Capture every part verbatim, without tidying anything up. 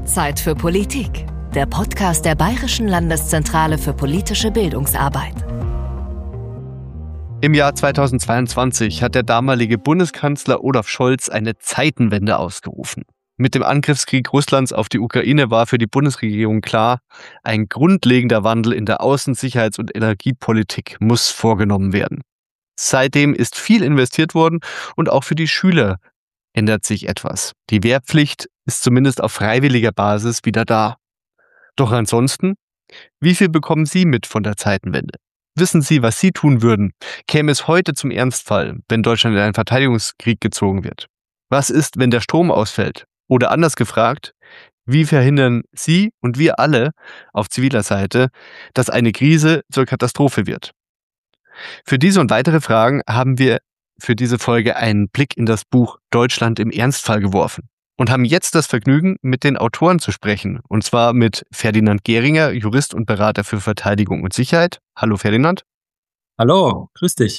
Zeit für Politik, der Podcast der Bayerischen Landeszentrale für politische Bildungsarbeit. Im Jahr zweitausendzweiundzwanzig hat der damalige Bundeskanzler Olaf Scholz eine Zeitenwende ausgerufen. Mit dem Angriffskrieg Russlands auf die Ukraine war für die Bundesregierung klar, ein grundlegender Wandel in der Außen-, Sicherheits- und Energiepolitik muss vorgenommen werden. Seitdem ist viel investiert worden und auch für die Schüler ändert sich etwas. Die Wehrpflicht ist zumindest auf freiwilliger Basis wieder da. Doch ansonsten, wie viel bekommen Sie mit von der Zeitenwende? Wissen Sie, was Sie tun würden, käme es heute zum Ernstfall, wenn Deutschland in einen Verteidigungskrieg gezogen wird? Was ist, wenn der Strom ausfällt? Oder anders gefragt, wie verhindern Sie und wir alle auf ziviler Seite, dass eine Krise zur Katastrophe wird? Für diese und weitere Fragen haben wir für diese Folge einen Blick in das Buch Deutschland im Ernstfall geworfen und haben jetzt das Vergnügen, mit den Autoren zu sprechen. Und zwar mit Ferdinand Gehringer, Jurist und Berater für Verteidigung und Sicherheit. Hallo Ferdinand. Hallo, grüß dich.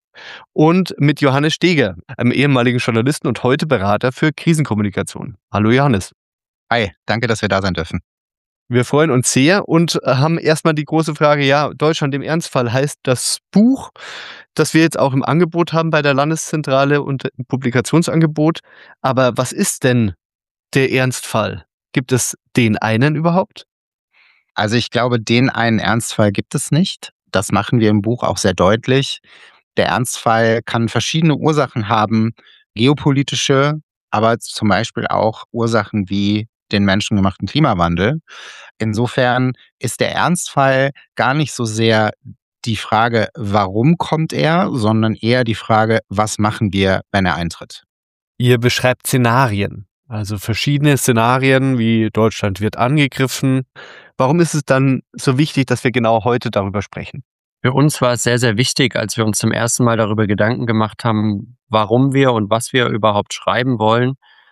Und mit Johannes Steger, einem ehemaligen Journalisten und heute Berater für Krisenkommunikation. Hallo Johannes. Hi, danke, dass wir da sein dürfen. Wir freuen uns sehr und haben erstmal die große Frage, ja, Deutschland im Ernstfall heißt das Buch, das wir jetzt auch im Angebot haben bei der Landeszentrale und im Publikationsangebot. Aber was ist denn der Ernstfall? Gibt es den einen überhaupt? Also ich glaube, den einen Ernstfall gibt es nicht. Das machen wir im Buch auch sehr deutlich. Der Ernstfall kann verschiedene Ursachen haben, geopolitische, aber zum Beispiel auch Ursachen wie den menschengemachten Klimawandel. Insofern ist der Ernstfall gar nicht so sehr die Frage, warum kommt er, sondern eher die Frage, was machen wir, wenn er eintritt. Ihr beschreibt Szenarien, also verschiedene Szenarien, wie Deutschland wird angegriffen. Warum ist es dann so wichtig, dass wir genau heute darüber sprechen? Für uns war es sehr, sehr wichtig, als wir uns zum ersten Mal darüber Gedanken gemacht haben, warum wir und was wir überhaupt schreiben wollen,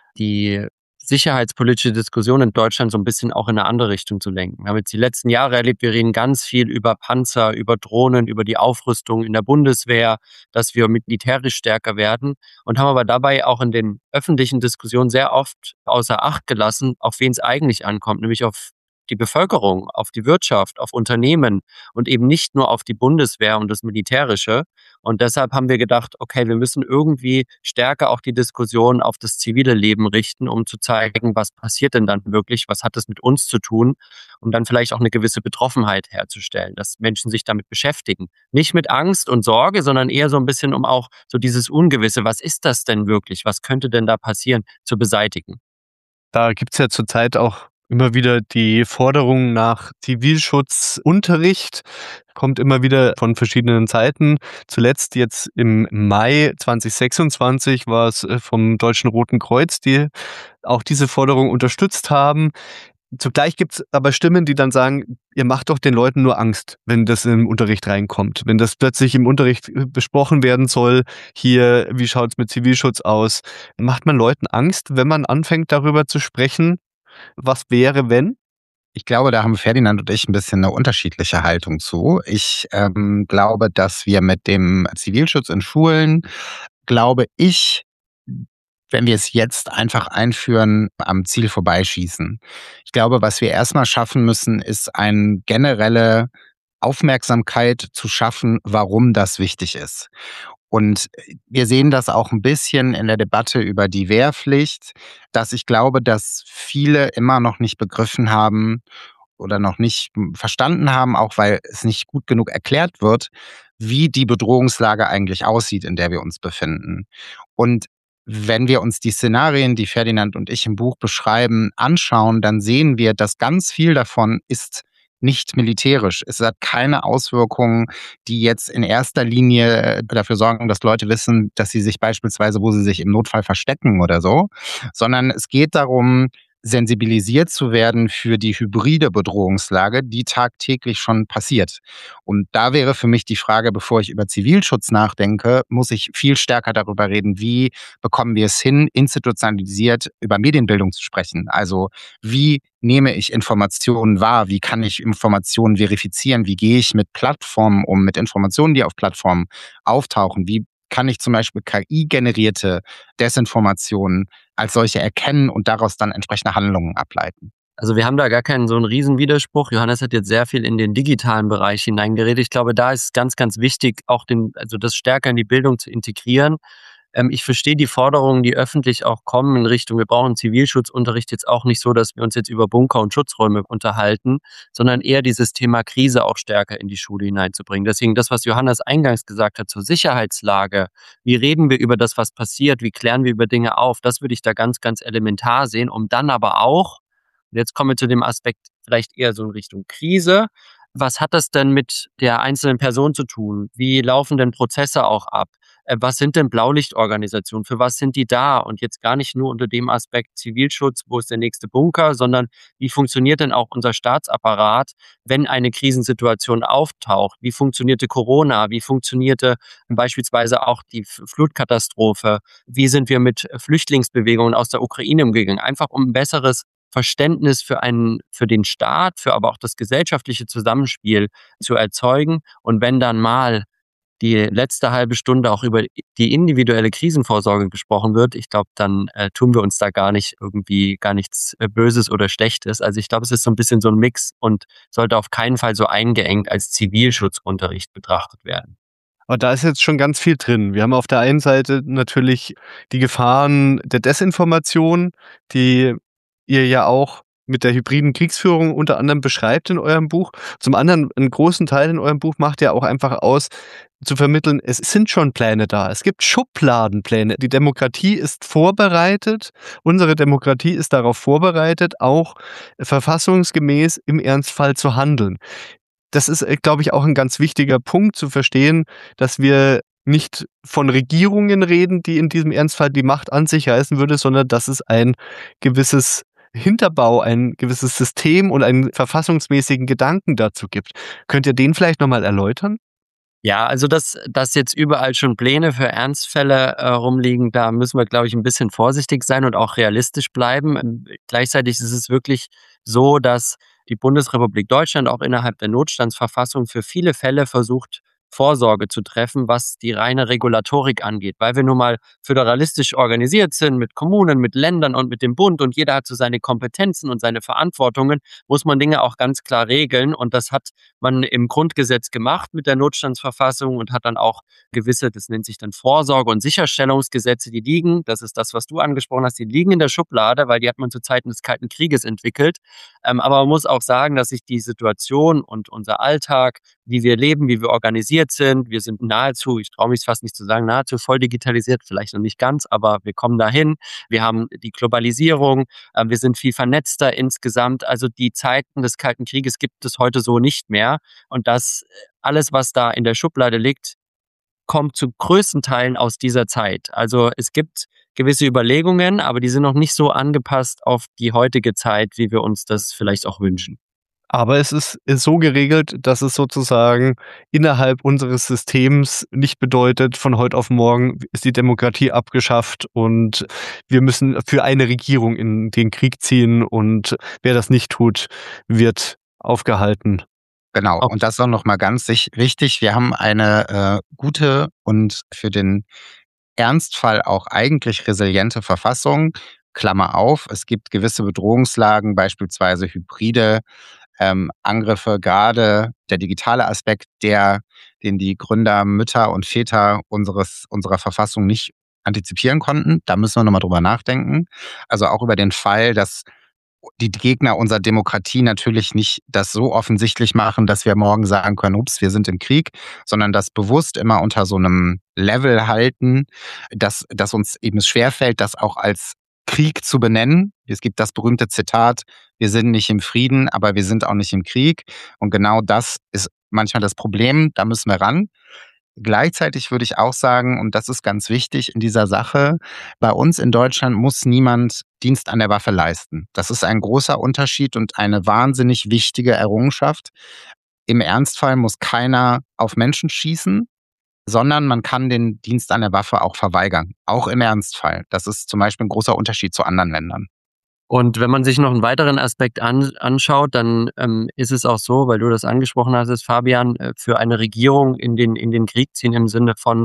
die sicherheitspolitische Diskussion in Deutschland so ein bisschen auch in eine andere Richtung zu lenken. Wir haben jetzt die letzten Jahre erlebt, wir reden ganz viel über Panzer, über Drohnen, über die Aufrüstung in der Bundeswehr, dass wir militärisch stärker werden und haben aber dabei auch in den öffentlichen Diskussionen sehr oft außer Acht gelassen, auf wen es eigentlich ankommt, nämlich auf die Bevölkerung, auf die Wirtschaft, auf Unternehmen und eben nicht nur auf die Bundeswehr und das Militärische. Und deshalb haben wir gedacht, okay, wir müssen irgendwie stärker auch die Diskussion auf das zivile Leben richten, um zu zeigen, was passiert denn dann wirklich, was hat das mit uns zu tun, um dann vielleicht auch eine gewisse Betroffenheit herzustellen, dass Menschen sich damit beschäftigen. Nicht mit Angst und Sorge, sondern eher so ein bisschen, um auch so dieses Ungewisse, was ist das denn wirklich, was könnte denn da passieren, zu beseitigen. Da gibt es ja zurzeit auch immer wieder die Forderung nach Zivilschutzunterricht, kommt immer wieder von verschiedenen Seiten. Zuletzt jetzt im Mai zweitausendsechsundzwanzig war es vom Deutschen Roten Kreuz, die auch diese Forderung unterstützt haben. Zugleich gibt es aber Stimmen, die dann sagen, ihr macht doch den Leuten nur Angst, wenn das im Unterricht reinkommt. Wenn das plötzlich im Unterricht besprochen werden soll, hier, wie schaut es mit Zivilschutz aus? Macht man Leuten Angst, wenn man anfängt darüber zu sprechen? Was wäre, wenn? Ich glaube, da haben Ferdinand und ich ein bisschen eine unterschiedliche Haltung zu. Ich ähm, glaube, dass wir mit dem Zivilschutz in Schulen, glaube ich, wenn wir es jetzt einfach einführen, am Ziel vorbeischießen. Ich glaube, was wir erstmal schaffen müssen, ist eine generelle Aufmerksamkeit zu schaffen, warum das wichtig ist. Und wir sehen das auch ein bisschen in der Debatte über die Wehrpflicht, dass ich glaube, dass viele immer noch nicht begriffen haben oder noch nicht verstanden haben, auch weil es nicht gut genug erklärt wird, wie die Bedrohungslage eigentlich aussieht, in der wir uns befinden. Und wenn wir uns die Szenarien, die Ferdinand und ich im Buch beschreiben, anschauen, dann sehen wir, dass ganz viel davon ist nicht militärisch. Es hat keine Auswirkungen, die jetzt in erster Linie dafür sorgen, dass Leute wissen, dass sie sich beispielsweise, wo sie sich im Notfall verstecken oder so, sondern es geht darum, sensibilisiert zu werden für die hybride Bedrohungslage, die tagtäglich schon passiert. Und da wäre für mich die Frage, bevor ich über Zivilschutz nachdenke, muss ich viel stärker darüber reden, wie bekommen wir es hin, institutionalisiert über Medienbildung zu sprechen. Also wie nehme ich Informationen wahr? Wie kann ich Informationen verifizieren? Wie gehe ich mit Plattformen um, mit Informationen, die auf Plattformen auftauchen? Wie kann ich zum Beispiel K I-generierte Desinformationen als solche erkennen und daraus dann entsprechende Handlungen ableiten? Also wir haben da gar keinen so einen riesen Widerspruch. Johannes hat jetzt sehr viel in den digitalen Bereich hineingeredet. Ich glaube, da ist es ganz, ganz wichtig, auch den, also das stärker in die Bildung zu integrieren. Ähm, ich verstehe die Forderungen, die öffentlich auch kommen in Richtung, wir brauchen Zivilschutzunterricht jetzt auch nicht so, dass wir uns jetzt über Bunker und Schutzräume unterhalten, sondern eher dieses Thema Krise auch stärker in die Schule hineinzubringen. Deswegen das, was Johannes eingangs gesagt hat zur Sicherheitslage, wie reden wir über das, was passiert, wie klären wir über Dinge auf, das würde ich da ganz, ganz elementar sehen, um dann aber auch, und jetzt kommen wir zu dem Aspekt vielleicht eher so in Richtung Krise. Was hat das denn mit der einzelnen Person zu tun? Wie laufen denn Prozesse auch ab? Äh, Was sind denn Blaulichtorganisationen? Für was sind die da? Und jetzt gar nicht nur unter dem Aspekt Zivilschutz, wo ist der nächste Bunker, sondern wie funktioniert denn auch unser Staatsapparat, wenn eine Krisensituation auftaucht? Wie funktionierte Corona? Wie funktionierte beispielsweise auch die F- Flutkatastrophe? Wie sind wir mit Flüchtlingsbewegungen aus der Ukraine umgegangen? Einfach um ein besseres Verständnis für einen, für den Staat, für aber auch das gesellschaftliche Zusammenspiel zu erzeugen. Und wenn dann mal die letzte halbe Stunde auch über die individuelle Krisenvorsorge gesprochen wird, ich glaube, dann äh, tun wir uns da gar nicht irgendwie gar nichts äh, Böses oder Schlechtes. Also ich glaube, es ist so ein bisschen so ein Mix und sollte auf keinen Fall so eingeengt als Zivilschutzunterricht betrachtet werden. Aber da ist jetzt schon ganz viel drin. Wir haben auf der einen Seite natürlich die Gefahren der Desinformation, die ihr ja auch mit der hybriden Kriegsführung unter anderem beschreibt in eurem Buch. Zum anderen, einen großen Teil in eurem Buch macht ja auch einfach aus, zu vermitteln, es sind schon Pläne da. Es gibt Schubladenpläne. Die Demokratie ist vorbereitet. Unsere Demokratie ist darauf vorbereitet, auch verfassungsgemäß im Ernstfall zu handeln. Das ist, äh, glaube ich, auch ein ganz wichtiger Punkt zu verstehen, dass wir nicht von Regierungen reden, die in diesem Ernstfall die Macht an sich reißen würde, sondern dass es ein gewisses Hinterbau, ein gewisses System und einen verfassungsmäßigen Gedanken dazu gibt. Könnt ihr den vielleicht noch mal erläutern? Ja, also dass, dass jetzt überall schon Pläne für Ernstfälle äh, rumliegen, da müssen wir, glaube ich, ein bisschen vorsichtig sein und auch realistisch bleiben. Ähm, Gleichzeitig ist es wirklich so, dass die Bundesrepublik Deutschland auch innerhalb der Notstandsverfassung für viele Fälle versucht, Vorsorge zu treffen, was die reine Regulatorik angeht, weil wir nun mal föderalistisch organisiert sind mit Kommunen, mit Ländern und mit dem Bund und jeder hat so seine Kompetenzen und seine Verantwortungen, muss man Dinge auch ganz klar regeln und das hat man im Grundgesetz gemacht mit der Notstandsverfassung und hat dann auch gewisse, das nennt sich dann Vorsorge- und Sicherstellungsgesetze, die liegen, das ist das, was du angesprochen hast, die liegen in der Schublade, weil die hat man zu Zeiten des Kalten Krieges entwickelt. Ähm, aber man muss auch sagen, dass sich die Situation und unser Alltag, wie wir leben, wie wir organisiert sind, wir sind nahezu, ich traue mich fast nicht zu sagen, nahezu voll digitalisiert, vielleicht noch nicht ganz, aber wir kommen dahin. Wir haben die Globalisierung, äh, wir sind viel vernetzter insgesamt. Also die Zeiten des Kalten Krieges gibt es heute so nicht mehr. Und das alles, was da in der Schublade liegt, kommt zu größten Teilen aus dieser Zeit. Also es gibt gewisse Überlegungen, aber die sind noch nicht so angepasst auf die heutige Zeit, wie wir uns das vielleicht auch wünschen. Aber es ist, ist so geregelt, dass es sozusagen innerhalb unseres Systems nicht bedeutet, von heute auf morgen ist die Demokratie abgeschafft und wir müssen für eine Regierung in den Krieg ziehen und wer das nicht tut, wird aufgehalten. Genau, Okay. und das ist auch noch mal ganz sich richtig. Wir haben eine äh, gute und für den Ernstfall auch eigentlich resiliente Verfassung. Klammer auf, es gibt gewisse Bedrohungslagen, beispielsweise hybride ähm, Angriffe, gerade der digitale Aspekt, der, den die Gründer, Mütter und Väter unseres, unserer Verfassung nicht antizipieren konnten. Da müssen wir nochmal drüber nachdenken. Also auch über den Fall, dass die Gegner unserer Demokratie natürlich nicht das so offensichtlich machen, dass wir morgen sagen können, ups, wir sind im Krieg, sondern das bewusst immer unter so einem Level halten, dass, dass uns eben es schwerfällt, das auch als Krieg zu benennen. Es gibt das berühmte Zitat, wir sind nicht im Frieden, aber wir sind auch nicht im Krieg. Und genau das ist manchmal das Problem, da müssen wir ran. Gleichzeitig würde ich auch sagen, und das ist ganz wichtig in dieser Sache, bei uns in Deutschland muss niemand Dienst an der Waffe leisten. Das ist ein großer Unterschied und eine wahnsinnig wichtige Errungenschaft. Im Ernstfall muss keiner auf Menschen schießen, sondern man kann den Dienst an der Waffe auch verweigern, auch im Ernstfall. Das ist zum Beispiel ein großer Unterschied zu anderen Ländern. Und wenn man sich noch einen weiteren Aspekt an, anschaut, dann ähm, ist es auch so, weil du das angesprochen hast, Fabian, äh, für eine Regierung in den, in den Krieg ziehen im Sinne von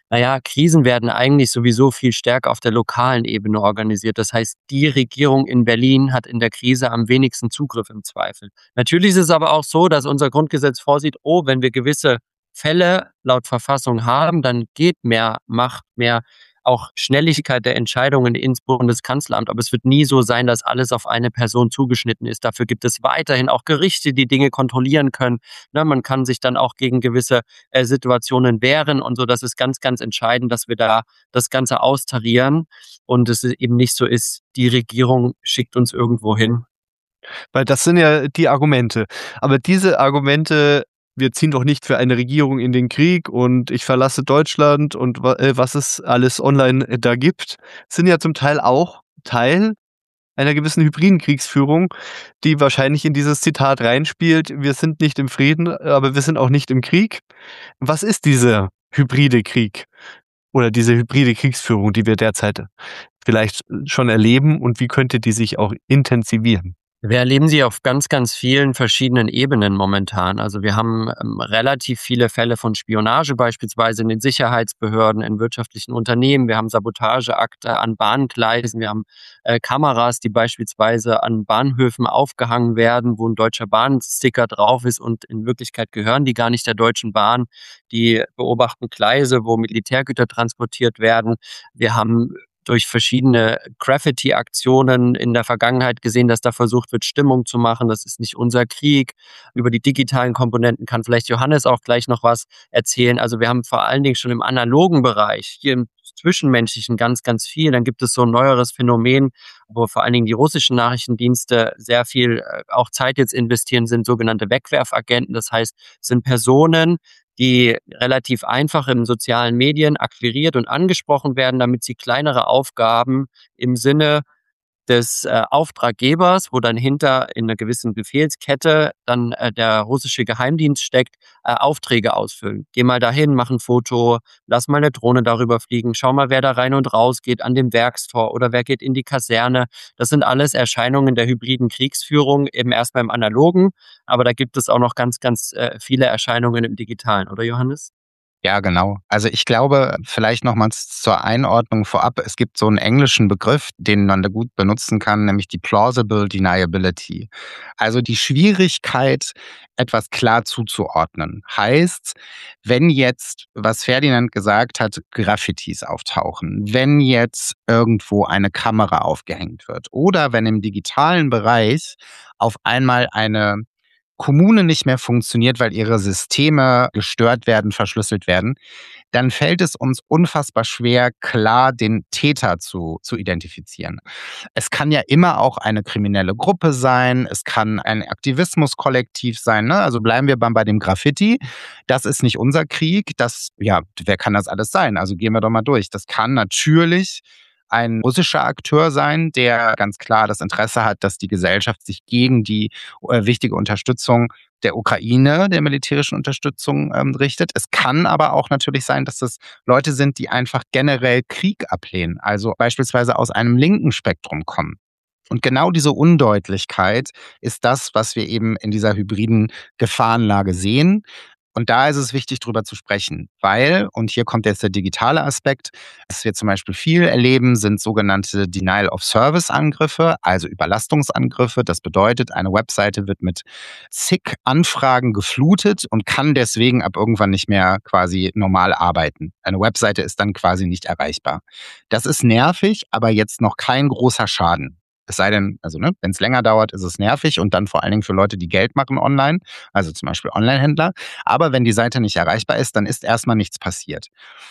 Naja, Krisen werden eigentlich sowieso viel stärker auf der lokalen Ebene organisiert. Das heißt, die Regierung in Berlin hat in der Krise am wenigsten Zugriff im Zweifel. Natürlich ist es aber auch so, dass unser Grundgesetz vorsieht, oh, wenn wir gewisse Fälle laut Verfassung haben, dann geht mehr Macht, mehr auch Schnelligkeit der Entscheidungen ins Bundeskanzleramt. Aber es wird nie so sein, dass alles auf eine Person zugeschnitten ist. Dafür gibt es weiterhin auch Gerichte, die Dinge kontrollieren können. Na, man kann sich dann auch gegen gewisse äh, Situationen wehren und so. Das ist ganz, ganz entscheidend, dass wir da das Ganze austarieren und es eben nicht so ist, die Regierung schickt uns irgendwo hin. Weil das sind ja die Argumente. Aber diese Argumente, wir ziehen doch nicht für eine Regierung in den Krieg und ich verlasse Deutschland und äh, was es alles online äh, da gibt, sind ja zum Teil auch Teil einer gewissen hybriden Kriegsführung, die wahrscheinlich in dieses Zitat reinspielt. Wir sind nicht im Frieden, aber wir sind auch nicht im Krieg. Was ist dieser hybride Krieg oder diese hybride Kriegsführung, die wir derzeit vielleicht schon erleben und wie könnte die sich auch intensivieren? Wir erleben sie auf ganz, ganz vielen verschiedenen Ebenen momentan. Also wir haben ähm, relativ viele Fälle von Spionage beispielsweise in den Sicherheitsbehörden, in wirtschaftlichen Unternehmen. Wir haben Sabotageakte an Bahngleisen. Wir haben äh, Kameras, die beispielsweise an Bahnhöfen aufgehangen werden, wo ein deutscher Bahnsticker drauf ist und in Wirklichkeit gehören die gar nicht der Deutschen Bahn. Die beobachten Gleise, wo Militärgüter transportiert werden. Wir haben durch verschiedene Graffiti-Aktionen in der Vergangenheit gesehen, dass da versucht wird, Stimmung zu machen. Das ist nicht unser Krieg. Über die digitalen Komponenten kann vielleicht Johannes auch gleich noch was erzählen. Also wir haben vor allen Dingen schon im analogen Bereich, hier im Zwischenmenschlichen ganz, ganz viel. Dann gibt es so ein neueres Phänomen, wo vor allen Dingen die russischen Nachrichtendienste sehr viel auch Zeit jetzt investieren, sind sogenannte Wegwerfagenten. Das heißt, es sind Personen, die relativ einfach in sozialen Medien akquiriert und angesprochen werden, damit sie kleinere Aufgaben im Sinne des äh, Auftraggebers, wo dann hinter in einer gewissen Befehlskette dann äh, der russische Geheimdienst steckt, äh, Aufträge ausfüllen. Geh mal dahin, mach ein Foto, lass mal eine Drohne darüber fliegen, schau mal, wer da rein und raus geht an dem Werkstor oder wer geht in die Kaserne. Das sind alles Erscheinungen der hybriden Kriegsführung, eben erstmal im Analogen, aber da gibt es auch noch ganz, ganz äh, viele Erscheinungen im Digitalen, oder Johannes? Ja, genau. Also ich glaube, vielleicht nochmals zur Einordnung vorab, es gibt so einen englischen Begriff, den man da gut benutzen kann, nämlich die Plausible Deniability. Also die Schwierigkeit, etwas klar zuzuordnen. Heißt, wenn jetzt, was Ferdinand gesagt hat, Graffitis auftauchen, wenn jetzt irgendwo eine Kamera aufgehängt wird oder wenn im digitalen Bereich auf einmal eine Kommune nicht mehr funktioniert, weil ihre Systeme gestört werden, verschlüsselt werden, dann fällt es uns unfassbar schwer, klar den Täter zu, zu identifizieren. Es kann ja immer auch eine kriminelle Gruppe sein, es kann ein Aktivismuskollektiv sein, ne? Also bleiben wir beim, bei dem Graffiti. Das ist nicht unser Krieg, das, ja, wer kann das alles sein? Also gehen wir doch mal durch. Das kann natürlich ein russischer Akteur sein, der ganz klar das Interesse hat, dass die Gesellschaft sich gegen die äh, wichtige Unterstützung der Ukraine, der militärischen Unterstützung ähm, richtet. Es kann aber auch natürlich sein, dass das Leute sind, die einfach generell Krieg ablehnen, also beispielsweise aus einem linken Spektrum kommen. Und genau diese Undeutlichkeit ist das, was wir eben in dieser hybriden Gefahrenlage sehen. Und da ist es wichtig, drüber zu sprechen, weil, und hier kommt jetzt der digitale Aspekt, was wir zum Beispiel viel erleben, sind sogenannte Denial-of-Service-Angriffe, also Überlastungsangriffe. Das bedeutet, eine Webseite wird mit zig Anfragen geflutet und kann deswegen ab irgendwann nicht mehr quasi normal arbeiten. Eine Webseite ist dann quasi nicht erreichbar. Das ist nervig, aber jetzt noch kein großer Schaden. Es sei denn, also ne, wenn es länger dauert, ist es nervig und dann vor allen Dingen für Leute, die Geld machen online, also zum Beispiel Onlinehändler. Aber wenn die Seite nicht erreichbar ist, dann ist erstmal nichts passiert.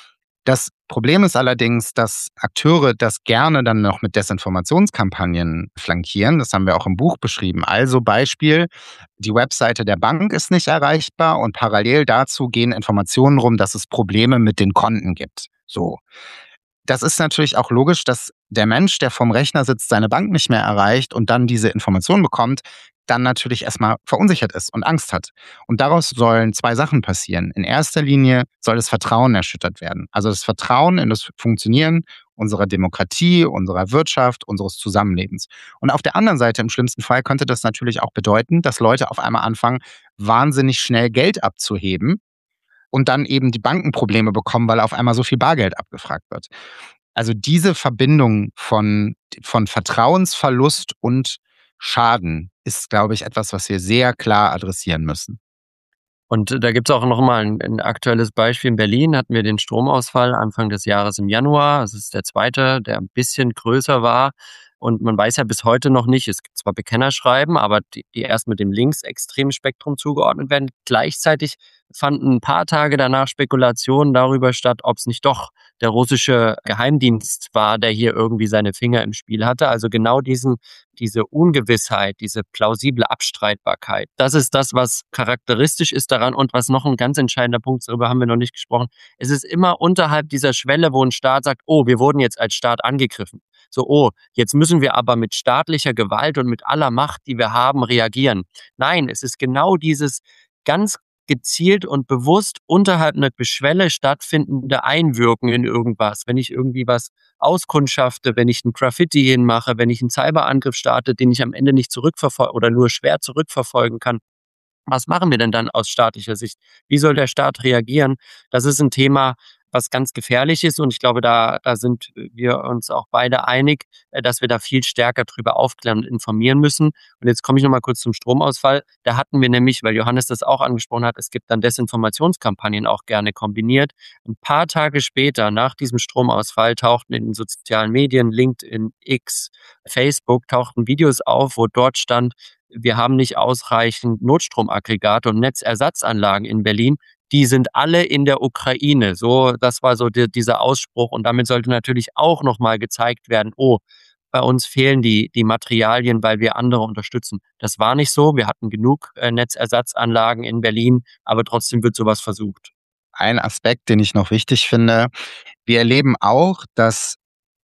Das Problem ist allerdings, dass Akteure das gerne dann noch mit Desinformationskampagnen flankieren. Das haben wir auch im Buch beschrieben. Also Beispiel, die Webseite der Bank ist nicht erreichbar und parallel dazu gehen Informationen rum, dass es Probleme mit den Konten gibt. So. Das ist natürlich auch logisch, dass der Mensch, der vorm Rechner sitzt, seine Bank nicht mehr erreicht und dann diese Information bekommt, dann natürlich erstmal verunsichert ist und Angst hat. Und daraus sollen zwei Sachen passieren. In erster Linie soll das Vertrauen erschüttert werden. Also das Vertrauen in das Funktionieren unserer Demokratie, unserer Wirtschaft, unseres Zusammenlebens. Und auf der anderen Seite, im schlimmsten Fall, könnte das natürlich auch bedeuten, dass Leute auf einmal anfangen, wahnsinnig schnell Geld abzuheben. und dann eben die Banken Probleme bekommen, weil auf einmal so viel Bargeld abgefragt wird. Also diese Verbindung von, von Vertrauensverlust und Schaden ist, glaube ich, etwas, was wir sehr klar adressieren müssen. Und da gibt es auch noch mal ein, ein aktuelles Beispiel. In Berlin hatten wir den Stromausfall Anfang des Jahres im Januar. Das ist der zweite, der ein bisschen größer war. Und man weiß ja bis heute noch nicht, es gibt zwar Bekennerschreiben, aber die, die erst mit dem linksextremen Spektrum zugeordnet werden. Gleichzeitig fanden ein paar Tage danach Spekulationen darüber statt, ob es nicht doch der russische Geheimdienst war, der hier irgendwie seine Finger im Spiel hatte. Also genau diesen, diese Ungewissheit, diese plausible Abstreitbarkeit. Das ist das, was charakteristisch ist daran und was noch ein ganz entscheidender Punkt, darüber haben wir noch nicht gesprochen. Es ist immer unterhalb dieser Schwelle, wo ein Staat sagt, oh, wir wurden jetzt als Staat angegriffen. So, oh, jetzt müssen wir aber mit staatlicher Gewalt und mit aller Macht, die wir haben, reagieren. Nein, es ist genau dieses ganz gezielt und bewusst unterhalb einer Schwelle stattfindende Einwirken in irgendwas. Wenn ich irgendwie was auskundschafte, wenn ich ein Graffiti hinmache, wenn ich einen Cyberangriff starte, den ich am Ende nicht zurückverfolgen oder nur schwer zurückverfolgen kann. Was machen wir denn dann aus staatlicher Sicht? Wie soll der Staat reagieren? Das ist ein Thema, was ganz gefährlich ist. Und ich glaube, da, da sind wir uns auch beide einig, dass wir da viel stärker drüber aufklären und informieren müssen. Und jetzt komme ich nochmal kurz zum Stromausfall. Da hatten wir nämlich, weil Johannes das auch angesprochen hat, es gibt dann Desinformationskampagnen auch gerne kombiniert. Ein paar Tage später, nach diesem Stromausfall, tauchten in den sozialen Medien, LinkedIn, X, Facebook, tauchten Videos auf, wo dort stand, wir haben nicht ausreichend Notstromaggregate und Netzersatzanlagen in Berlin. Die sind alle in der Ukraine. So, das war so die, dieser Ausspruch. Und damit sollte natürlich auch nochmal gezeigt werden, oh, bei uns fehlen die, die Materialien, weil wir andere unterstützen. Das war nicht so. Wir hatten genug äh, Netzersatzanlagen in Berlin, aber trotzdem wird sowas versucht. Ein Aspekt, den ich noch wichtig finde, wir erleben auch, dass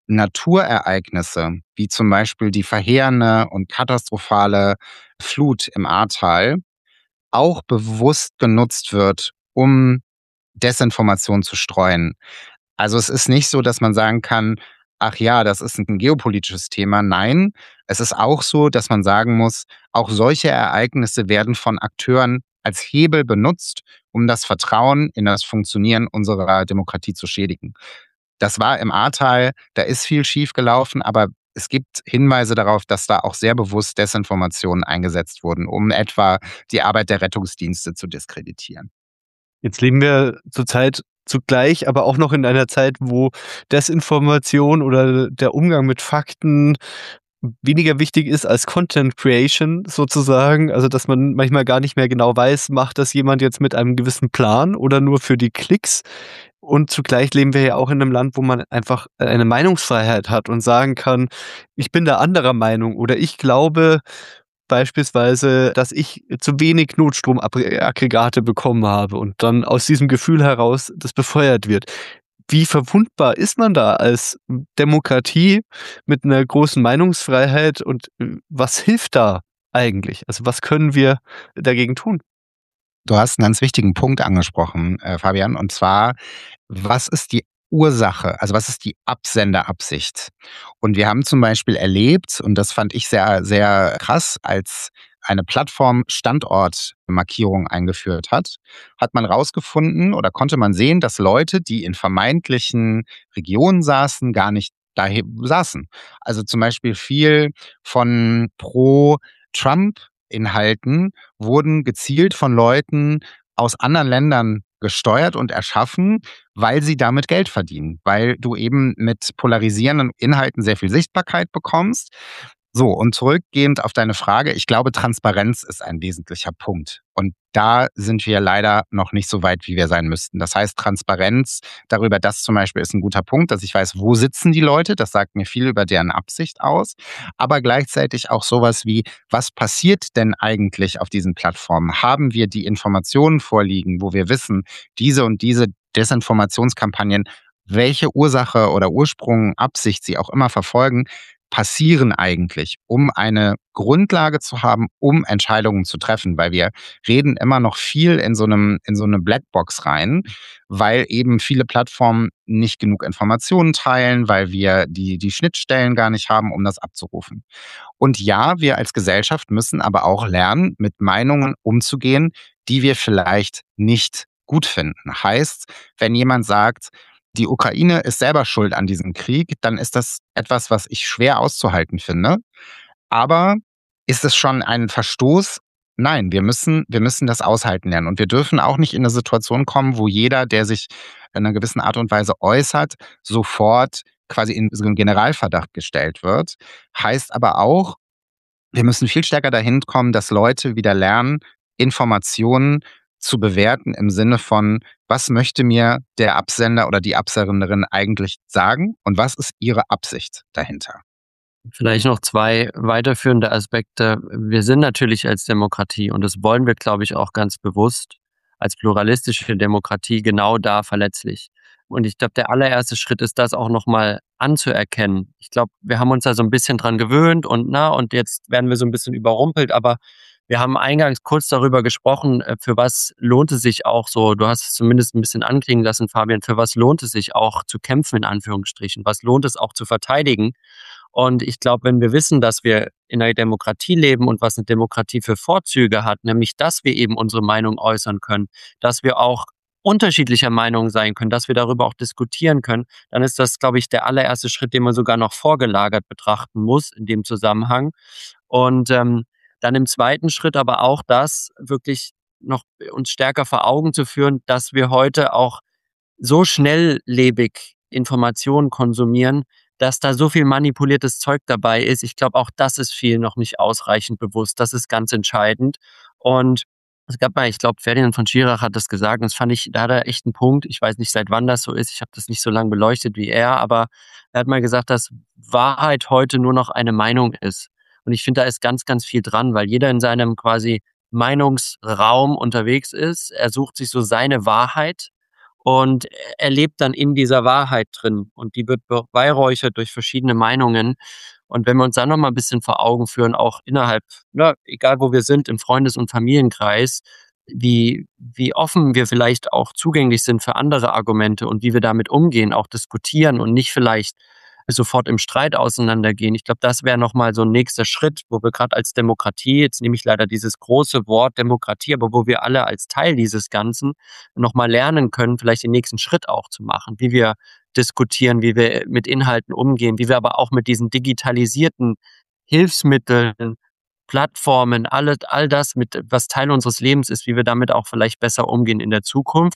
Naturereignisse, wie zum Beispiel die verheerende und katastrophale Flut im Ahrtal, auch bewusst genutzt wird, um Desinformation zu streuen. Also es ist nicht so, dass man sagen kann, ach ja, das ist ein geopolitisches Thema. Nein, es ist auch so, dass man sagen muss, auch solche Ereignisse werden von Akteuren als Hebel benutzt, um das Vertrauen in das Funktionieren unserer Demokratie zu schädigen. Das war im Ahrtal, da ist viel schiefgelaufen, aber es gibt Hinweise darauf, dass da auch sehr bewusst Desinformationen eingesetzt wurden, um etwa die Arbeit der Rettungsdienste zu diskreditieren. Jetzt leben wir zurzeit zugleich, aber auch noch in einer Zeit, wo Desinformation oder der Umgang mit Fakten weniger wichtig ist als Content Creation sozusagen. Also, dass man manchmal gar nicht mehr genau weiß, macht das jemand jetzt mit einem gewissen Plan oder nur für die Klicks? Und zugleich leben wir ja auch in einem Land, wo man einfach eine Meinungsfreiheit hat und sagen kann, ich bin da anderer Meinung oder ich glaube beispielsweise, dass ich zu wenig Notstromaggregate bekommen habe und dann aus diesem Gefühl heraus das befeuert wird. Wie verwundbar ist man da als Demokratie mit einer großen Meinungsfreiheit und was hilft da eigentlich? Also was können wir dagegen tun? Du hast einen ganz wichtigen Punkt angesprochen, äh, Fabian, und zwar, was ist die Ursache, also was ist die Absenderabsicht? Und wir haben zum Beispiel erlebt, und das fand ich sehr, sehr krass, als eine Plattform Standortmarkierung eingeführt hat, hat man rausgefunden oder konnte man sehen, dass Leute, die in vermeintlichen Regionen saßen, gar nicht da saßen. Also zum Beispiel viel von Pro-Trump-Inhalten wurden gezielt von Leuten aus anderen Ländern gesteuert und erschaffen, weil sie damit Geld verdienen, weil du eben mit polarisierenden Inhalten sehr viel Sichtbarkeit bekommst. So, und zurückgehend auf deine Frage, ich glaube, Transparenz ist ein wesentlicher Punkt. Und da sind wir leider noch nicht so weit, wie wir sein müssten. Das heißt, Transparenz darüber, das zum Beispiel ist ein guter Punkt, dass ich weiß, wo sitzen die Leute. Das sagt mir viel über deren Absicht aus. Aber gleichzeitig auch sowas wie, was passiert denn eigentlich auf diesen Plattformen? Haben wir die Informationen vorliegen, wo wir wissen, diese und diese Desinformationskampagnen, welche Ursache oder Ursprung, Absicht sie auch immer verfolgen, passieren eigentlich, um eine Grundlage zu haben, um Entscheidungen zu treffen, weil wir reden immer noch viel in so einem in so eine Blackbox rein, weil eben viele Plattformen nicht genug Informationen teilen, weil wir die die Schnittstellen gar nicht haben, um das abzurufen. Und ja, wir als Gesellschaft müssen aber auch lernen, mit Meinungen umzugehen, die wir vielleicht nicht gut finden. Heißt, wenn jemand sagt, die Ukraine ist selber schuld an diesem Krieg, dann ist das etwas, was ich schwer auszuhalten finde. Aber ist es schon ein Verstoß? Nein, wir müssen, wir müssen das aushalten lernen. Und wir dürfen auch nicht in eine Situation kommen, wo jeder, der sich in einer gewissen Art und Weise äußert, sofort quasi in so einen Generalverdacht gestellt wird. Heißt aber auch, wir müssen viel stärker dahin kommen, dass Leute wieder lernen, Informationen zu bewerten im Sinne von, was möchte mir der Absender oder die Absenderin eigentlich sagen und was ist ihre Absicht dahinter? Vielleicht noch zwei weiterführende Aspekte. Wir sind natürlich als Demokratie, und das wollen wir, glaube ich, auch ganz bewusst, als pluralistische Demokratie genau da verletzlich. Und ich glaube, der allererste Schritt ist, das auch nochmal anzuerkennen. Ich glaube, wir haben uns da so ein bisschen dran gewöhnt und na, und jetzt werden wir so ein bisschen überrumpelt, aber wir haben eingangs kurz darüber gesprochen, äh, für was lohnt es sich auch so, du hast es zumindest ein bisschen anklingen lassen, Fabian, für was lohnt es sich auch zu kämpfen, in Anführungsstrichen, was lohnt es auch zu verteidigen? Und ich glaube, wenn wir wissen, dass wir in einer Demokratie leben und was eine Demokratie für Vorzüge hat, nämlich, dass wir eben unsere Meinung äußern können, dass wir auch unterschiedlicher Meinung sein können, dass wir darüber auch diskutieren können, dann ist das, glaube ich, der allererste Schritt, den man sogar noch vorgelagert betrachten muss in dem Zusammenhang. Und ähm, dann im zweiten Schritt aber auch das wirklich noch uns stärker vor Augen zu führen, dass wir heute auch so schnelllebig Informationen konsumieren, dass da so viel manipuliertes Zeug dabei ist. Ich glaube, auch das ist vielen noch nicht ausreichend bewusst. Das ist ganz entscheidend. Und es gab mal, ich glaube, Ferdinand von Schirach hat das gesagt, und das fand ich, da hat er echt einen Punkt. Ich weiß nicht, seit wann das so ist. Ich habe das nicht so lange beleuchtet wie er, aber er hat mal gesagt, dass Wahrheit heute nur noch eine Meinung ist. Und ich finde, da ist ganz, ganz viel dran, weil jeder in seinem quasi Meinungsraum unterwegs ist. Er sucht sich so seine Wahrheit und er lebt dann in dieser Wahrheit drin, und die wird beweihräuchert durch verschiedene Meinungen. Und wenn wir uns dann noch mal ein bisschen vor Augen führen, auch innerhalb, ja, egal wo wir sind, im Freundes- und Familienkreis, wie, wie offen wir vielleicht auch zugänglich sind für andere Argumente und wie wir damit umgehen, auch diskutieren und nicht vielleicht sofort im Streit auseinandergehen. Ich glaube, das wäre nochmal so ein nächster Schritt, wo wir gerade als Demokratie, jetzt nehme ich leider dieses große Wort Demokratie, aber wo wir alle als Teil dieses Ganzen nochmal lernen können, vielleicht den nächsten Schritt auch zu machen, wie wir diskutieren, wie wir mit Inhalten umgehen, wie wir aber auch mit diesen digitalisierten Hilfsmitteln, Plattformen, all, all das, mit, was Teil unseres Lebens ist, wie wir damit auch vielleicht besser umgehen in der Zukunft.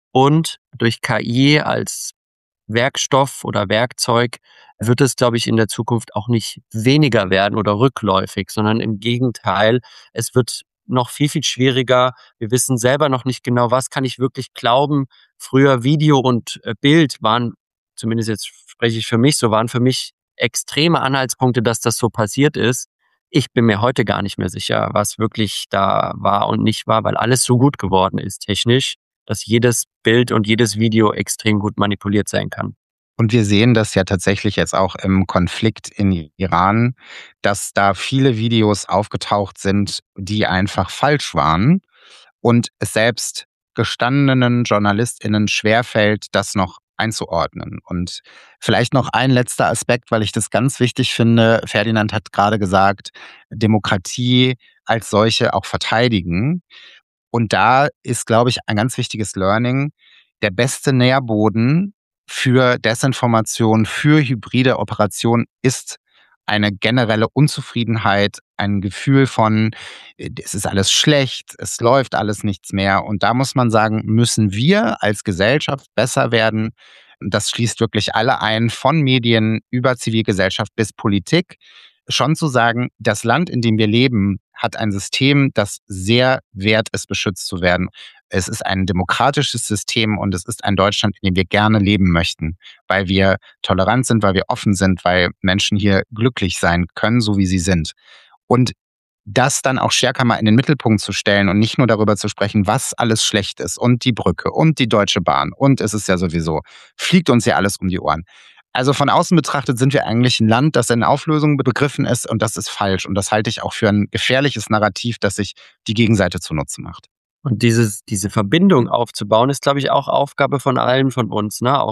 Und durch K I als Werkstoff oder Werkzeug wird es, glaube ich, in der Zukunft auch nicht weniger werden oder rückläufig, sondern im Gegenteil, es wird noch viel, viel schwieriger. Wir wissen selber noch nicht genau, was kann ich wirklich glauben. Früher Video und äh, Bild waren, zumindest jetzt spreche ich für mich, so waren für mich extreme Anhaltspunkte, dass das so passiert ist. Ich bin mir heute gar nicht mehr sicher, was wirklich da war und nicht war, weil alles so gut geworden ist technisch, dass jedes Bild und jedes Video extrem gut manipuliert sein kann. Und wir sehen das ja tatsächlich jetzt auch im Konflikt in Iran, dass da viele Videos aufgetaucht sind, die einfach falsch waren und es selbst gestandenen JournalistInnen schwerfällt, das noch einzuordnen. Und vielleicht noch ein letzter Aspekt, weil ich das ganz wichtig finde. Ferdinand hat gerade gesagt, Demokratie als solche auch verteidigen. Und da ist, glaube ich, ein ganz wichtiges Learning, der beste Nährboden für Desinformation, für hybride Operationen ist eine generelle Unzufriedenheit, ein Gefühl von, es ist alles schlecht, es läuft alles nichts mehr. Und da muss man sagen, müssen wir als Gesellschaft besser werden. Das schließt wirklich alle ein, von Medien über Zivilgesellschaft bis Politik. Schon zu sagen, das Land, in dem wir leben, hat ein System, das sehr wert ist, beschützt zu werden. Es ist ein demokratisches System und es ist ein Deutschland, in dem wir gerne leben möchten, weil wir tolerant sind, weil wir offen sind, weil Menschen hier glücklich sein können, so wie sie sind. Und das dann auch stärker mal in den Mittelpunkt zu stellen und nicht nur darüber zu sprechen, was alles schlecht ist und die Brücke und die Deutsche Bahn und es ist ja sowieso, fliegt uns ja alles um die Ohren. Also von außen betrachtet sind wir eigentlich ein Land, das in Auflösung begriffen ist, und das ist falsch. Und das halte ich auch für ein gefährliches Narrativ, das sich die Gegenseite zunutze macht. Und dieses, diese Verbindung aufzubauen, ist, glaube ich, auch Aufgabe von allen von uns, ne? Auch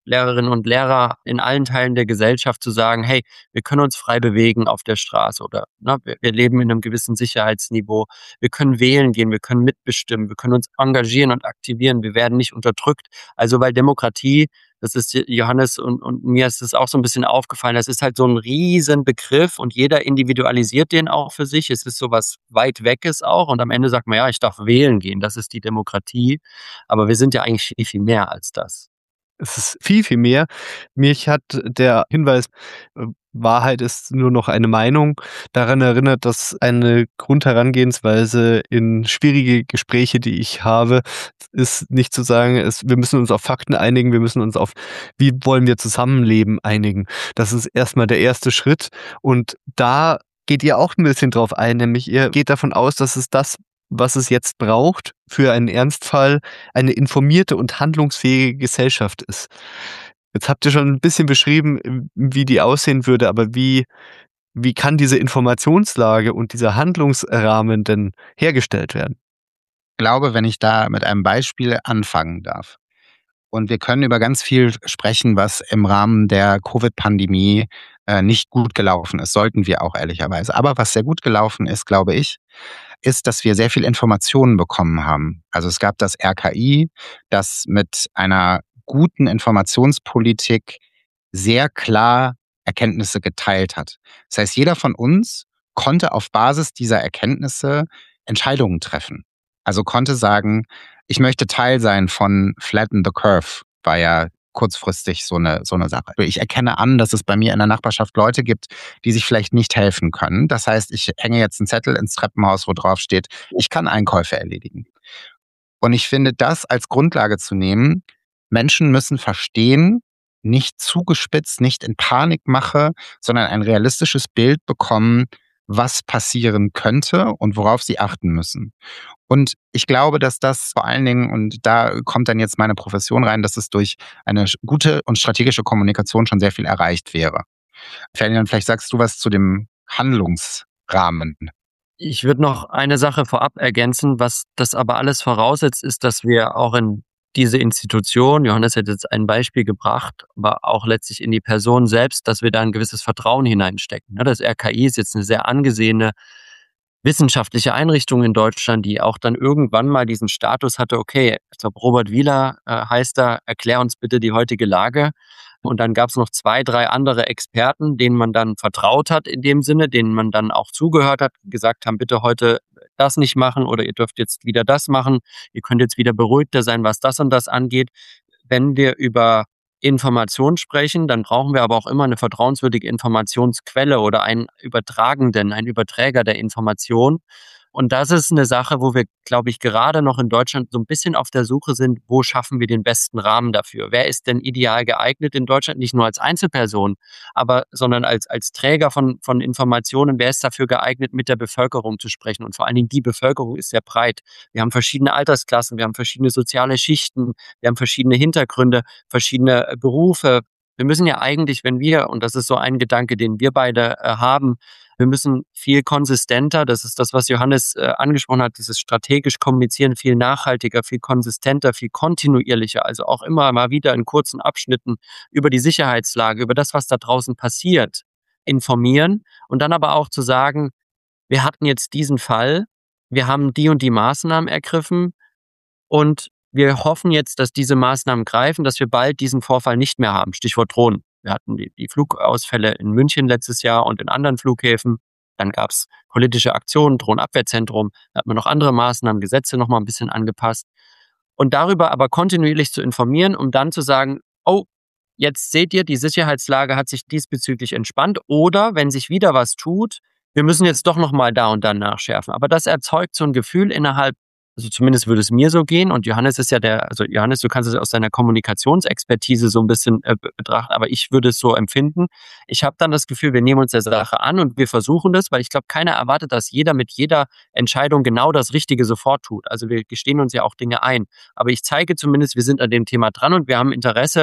Lehrerinnen und Lehrer in allen Teilen der Gesellschaft zu sagen, hey, wir können uns frei bewegen auf der Straße oder ne, wir, wir leben in einem gewissen Sicherheitsniveau, wir können wählen gehen, wir können mitbestimmen, wir können uns engagieren und aktivieren, wir werden nicht unterdrückt. Also weil Demokratie, das ist Johannes und, und mir ist es auch so ein bisschen aufgefallen, das ist halt so ein riesen Begriff und jeder individualisiert den auch für sich. Es ist so was weit Weges auch und am Ende sagt man, ja, ich darf wählen gehen, das ist die Demokratie. Aber wir sind ja eigentlich viel, viel mehr als das. Es ist viel, viel mehr. Mich hat der Hinweis, äh, Wahrheit ist nur noch eine Meinung, daran erinnert, dass eine Grundherangehensweise in schwierige Gespräche, die ich habe, ist nicht zu sagen, es, wir müssen uns auf Fakten einigen, wir müssen uns auf, wie wollen wir zusammenleben, einigen. Das ist erstmal der erste Schritt und da geht ihr auch ein bisschen drauf ein, nämlich ihr geht davon aus, dass es das, was es jetzt braucht für einen Ernstfall, eine informierte und handlungsfähige Gesellschaft ist. Jetzt habt ihr schon ein bisschen beschrieben, wie die aussehen würde, aber wie, wie kann diese Informationslage und dieser Handlungsrahmen denn hergestellt werden? Ich glaube, wenn ich da mit einem Beispiel anfangen darf. Und wir können über ganz viel sprechen, was im Rahmen der Covid-Pandemie äh, nicht gut gelaufen ist, sollten wir auch ehrlicherweise. Aber was sehr gut gelaufen ist, glaube ich, ist, dass wir sehr viel Informationen bekommen haben. Also es gab das R K I, das mit einer guten Informationspolitik sehr klar Erkenntnisse geteilt hat. Das heißt, jeder von uns konnte auf Basis dieser Erkenntnisse Entscheidungen treffen. Also konnte sagen, ich möchte Teil sein von Flatten the Curve, war ja kurzfristig so eine, so eine Sache. Ich erkenne an, dass es bei mir in der Nachbarschaft Leute gibt, die sich vielleicht nicht helfen können. Das heißt, ich hänge jetzt einen Zettel ins Treppenhaus, wo drauf steht, ich kann Einkäufe erledigen. Und ich finde, das als Grundlage zu nehmen, Menschen müssen verstehen, nicht zugespitzt, nicht in Panikmache, sondern ein realistisches Bild bekommen, was passieren könnte und worauf sie achten müssen. Und ich glaube, dass das vor allen Dingen, und da kommt dann jetzt meine Profession rein, dass es durch eine gute und strategische Kommunikation schon sehr viel erreicht wäre. Ferdinand, vielleicht sagst du was zu dem Handlungsrahmen. Ich würde noch eine Sache vorab ergänzen, was das aber alles voraussetzt, ist, dass wir auch in diese Institution, Johannes hat jetzt ein Beispiel gebracht, aber auch letztlich in die Person selbst, dass wir da ein gewisses Vertrauen hineinstecken. Das R K I ist jetzt eine sehr angesehene wissenschaftliche Einrichtung in Deutschland, die auch dann irgendwann mal diesen Status hatte, okay, ich glaube Robert Wieler äh, heißt da, erklär uns bitte die heutige Lage. Und dann gab es noch zwei, drei andere Experten, denen man dann vertraut hat in dem Sinne, denen man dann auch zugehört hat, gesagt haben, bitte heute das nicht machen oder ihr dürft jetzt wieder das machen, ihr könnt jetzt wieder beruhigter sein, was das und das angeht. Wenn wir über Information sprechen, dann brauchen wir aber auch immer eine vertrauenswürdige Informationsquelle oder einen Übertragenden, einen Überträger der Information. Und das ist eine Sache, wo wir, glaube ich, gerade noch in Deutschland so ein bisschen auf der Suche sind, wo schaffen wir den besten Rahmen dafür? Wer ist denn ideal geeignet in Deutschland, nicht nur als Einzelperson, aber sondern als, als Träger von, von Informationen? Wer ist dafür geeignet, mit der Bevölkerung zu sprechen? Und vor allen Dingen die Bevölkerung ist sehr breit. Wir haben verschiedene Altersklassen, wir haben verschiedene soziale Schichten, wir haben verschiedene Hintergründe, verschiedene Berufe. Wir müssen ja eigentlich, wenn wir, und das ist so ein Gedanke, den wir beide äh, haben, wir müssen viel konsistenter, das ist das, was Johannes äh, angesprochen hat, dieses strategisch kommunizieren, viel nachhaltiger, viel konsistenter, viel kontinuierlicher, also auch immer mal wieder in kurzen Abschnitten über die Sicherheitslage, über das, was da draußen passiert, informieren und dann aber auch zu sagen, wir hatten jetzt diesen Fall, wir haben die und die Maßnahmen ergriffen und wir hoffen jetzt, dass diese Maßnahmen greifen, dass wir bald diesen Vorfall nicht mehr haben. Stichwort Drohnen. Wir hatten die, die Flugausfälle in München letztes Jahr und in anderen Flughäfen. Dann gab es politische Aktionen, Drohnenabwehrzentrum. Da hat man noch andere Maßnahmen, Gesetze noch mal ein bisschen angepasst. Und darüber aber kontinuierlich zu informieren, um dann zu sagen, oh, jetzt seht ihr, die Sicherheitslage hat sich diesbezüglich entspannt. Oder wenn sich wieder was tut, wir müssen jetzt doch noch mal da und dann nachschärfen. Aber das erzeugt so ein Gefühl innerhalb, also zumindest würde es mir so gehen und Johannes ist ja der, also Johannes, du kannst es aus deiner Kommunikationsexpertise so ein bisschen äh, betrachten, aber ich würde es so empfinden. Ich habe dann das Gefühl, wir nehmen uns der Sache an und wir versuchen das, weil ich glaube, keiner erwartet, dass jeder mit jeder Entscheidung genau das Richtige sofort tut. Also wir gestehen uns ja auch Dinge ein. Aber ich zeige zumindest, wir sind an dem Thema dran und wir haben Interesse,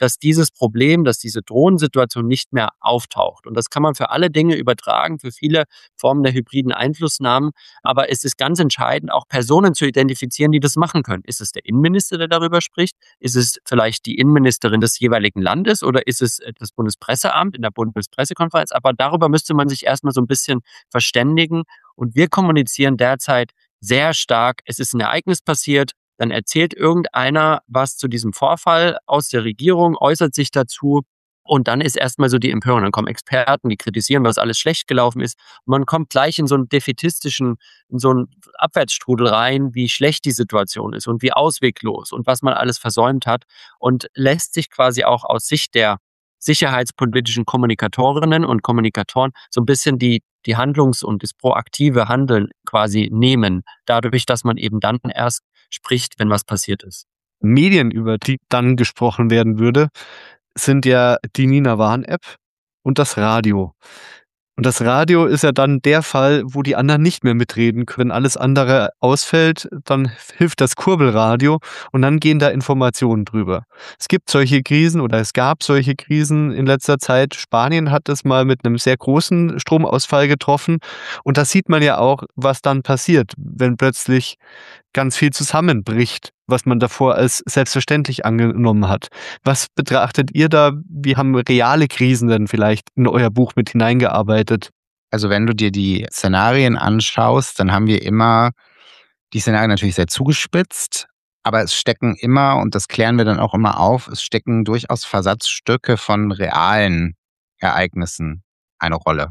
dass dieses Problem, dass diese Drohnensituation nicht mehr auftaucht. Und das kann man für alle Dinge übertragen, für viele Formen der hybriden Einflussnahmen. Aber es ist ganz entscheidend, auch Personen zu identifizieren, die das machen können. Ist es der Innenminister, der darüber spricht? Ist es vielleicht die Innenministerin des jeweiligen Landes oder ist es das Bundespresseamt in der Bundespressekonferenz? Aber darüber müsste man sich erstmal so ein bisschen verständigen. Und wir kommunizieren derzeit sehr stark, es ist ein Ereignis passiert, dann erzählt irgendeiner was zu diesem Vorfall aus der Regierung, äußert sich dazu und dann ist erstmal so die Empörung. Dann kommen Experten, die kritisieren, was alles schlecht gelaufen ist. Und man kommt gleich in so einen defätistischen, in so einen Abwärtsstrudel rein, wie schlecht die Situation ist und wie ausweglos und was man alles versäumt hat und lässt sich quasi auch aus Sicht der sicherheitspolitischen Kommunikatorinnen und Kommunikatoren so ein bisschen die, die Handlungs- und das proaktive Handeln quasi nehmen, dadurch, dass man eben dann erst spricht, wenn was passiert ist. Medien, über die dann gesprochen werden würde, sind ja die Nina Warn-App und das Radio. Und das Radio ist ja dann der Fall, wo die anderen nicht mehr mitreden können. Wenn alles andere ausfällt, dann hilft das Kurbelradio und dann gehen da Informationen drüber. Es gibt solche Krisen oder es gab solche Krisen in letzter Zeit. Spanien hat es mal mit einem sehr großen Stromausfall getroffen. Und da sieht man ja auch, was dann passiert, wenn plötzlich ganz viel zusammenbricht, was man davor als selbstverständlich angenommen hat. Was betrachtet ihr da? Wie haben reale Krisen denn vielleicht in euer Buch mit hineingearbeitet? Also wenn du dir die Szenarien anschaust, dann haben wir immer die Szenarien natürlich sehr zugespitzt, aber es stecken immer, und das klären wir dann auch immer auf, es stecken durchaus Versatzstücke von realen Ereignissen eine Rolle.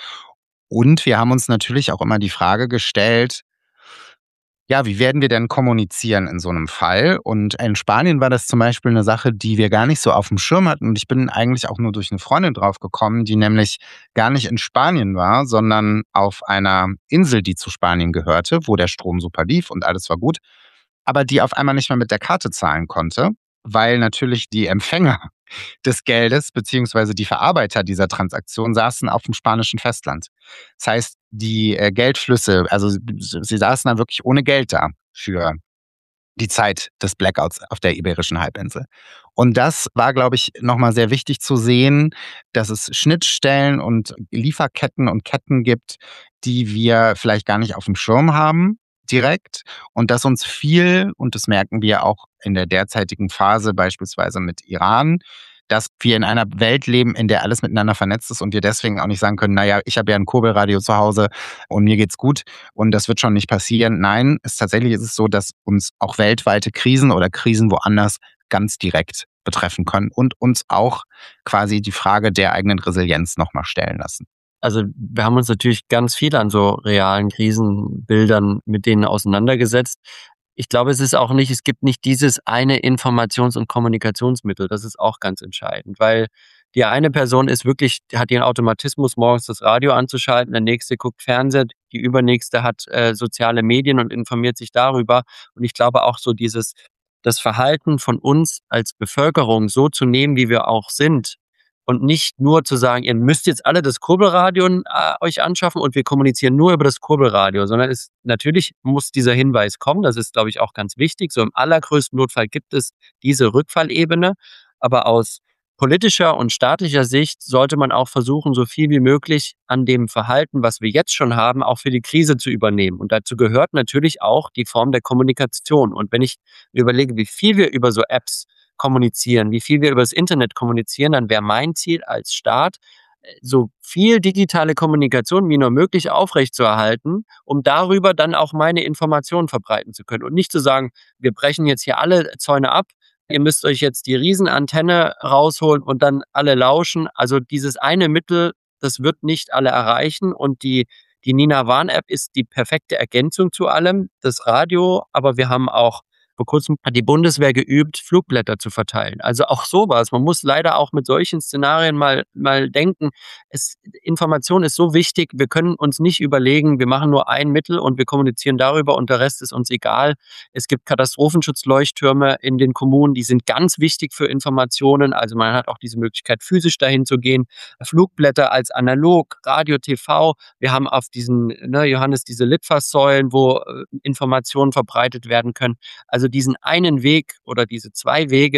Und wir haben uns natürlich auch immer die Frage gestellt, ja, wie werden wir denn kommunizieren in so einem Fall? Und in Spanien war das zum Beispiel eine Sache, die wir gar nicht so auf dem Schirm hatten. Und ich bin eigentlich auch nur durch eine Freundin drauf gekommen, die nämlich gar nicht in Spanien war, sondern auf einer Insel, die zu Spanien gehörte, wo der Strom super lief und alles war gut, aber die auf einmal nicht mehr mit der Karte zahlen konnte, weil natürlich die Empfänger des Geldes beziehungsweise die Verarbeiter dieser Transaktion saßen auf dem spanischen Festland. Das heißt, die äh, Geldflüsse, also sie, sie saßen dann wirklich ohne Geld da für die Zeit des Blackouts auf der Iberischen Halbinsel. Und das war, glaube ich, nochmal sehr wichtig zu sehen, dass es Schnittstellen und Lieferketten und Ketten gibt, die wir vielleicht gar nicht auf dem Schirm haben direkt und dass uns viel, und das merken wir auch in der derzeitigen Phase beispielsweise mit Iran, dass wir in einer Welt leben, in der alles miteinander vernetzt ist und wir deswegen auch nicht sagen können, naja, ich habe ja ein Kurbelradio zu Hause und mir geht's gut und das wird schon nicht passieren. Nein, es tatsächlich ist es so, dass uns auch weltweite Krisen oder Krisen woanders ganz direkt betreffen können und uns auch quasi die Frage der eigenen Resilienz nochmal stellen lassen. Also wir haben uns natürlich ganz viel an so realen Krisenbildern mit denen auseinandergesetzt. Ich glaube, es ist auch nicht, es gibt nicht dieses eine Informations- und Kommunikationsmittel. Das ist auch ganz entscheidend, weil die eine Person ist wirklich, hat den Automatismus, morgens das Radio anzuschalten, der nächste guckt Fernseher, die übernächste hat äh, soziale Medien und informiert sich darüber. Und ich glaube auch so dieses, das Verhalten von uns als Bevölkerung so zu nehmen, wie wir auch sind, und nicht nur zu sagen, ihr müsst jetzt alle das Kurbelradio äh, euch anschaffen und wir kommunizieren nur über das Kurbelradio, sondern es natürlich muss dieser Hinweis kommen. Das ist, glaube ich, auch ganz wichtig. So im allergrößten Notfall gibt es diese Rückfallebene. Aber aus politischer und staatlicher Sicht sollte man auch versuchen, so viel wie möglich an dem Verhalten, was wir jetzt schon haben, auch für die Krise zu übernehmen. Und dazu gehört natürlich auch die Form der Kommunikation. Und wenn ich überlege, wie viel wir über so Apps kommunizieren, wie viel wir über das Internet kommunizieren, dann wäre mein Ziel als Staat, so viel digitale Kommunikation wie nur möglich aufrechtzuerhalten, um darüber dann auch meine Informationen verbreiten zu können. Und nicht zu sagen, wir brechen jetzt hier alle Zäune ab, ihr müsst euch jetzt die Riesenantenne rausholen und dann alle lauschen. Also dieses eine Mittel, das wird nicht alle erreichen. Und die, die Nina Warn-App ist die perfekte Ergänzung zu allem, das Radio, aber wir haben auch vor kurzem hat die Bundeswehr geübt, Flugblätter zu verteilen. Also auch sowas. Man muss leider auch mit solchen Szenarien mal, mal denken. Es, Information ist so wichtig. Wir können uns nicht überlegen, wir machen nur ein Mittel und wir kommunizieren darüber und der Rest ist uns egal. Es gibt Katastrophenschutzleuchttürme in den Kommunen, die sind ganz wichtig für Informationen. Also man hat auch diese Möglichkeit, physisch dahin zu gehen. Flugblätter als analog, Radio, T V. Wir haben auf diesen, ne, Johannes, diese Litfaßsäulen, wo äh, Informationen verbreitet werden können. Also diesen einen Weg oder diese zwei Wege,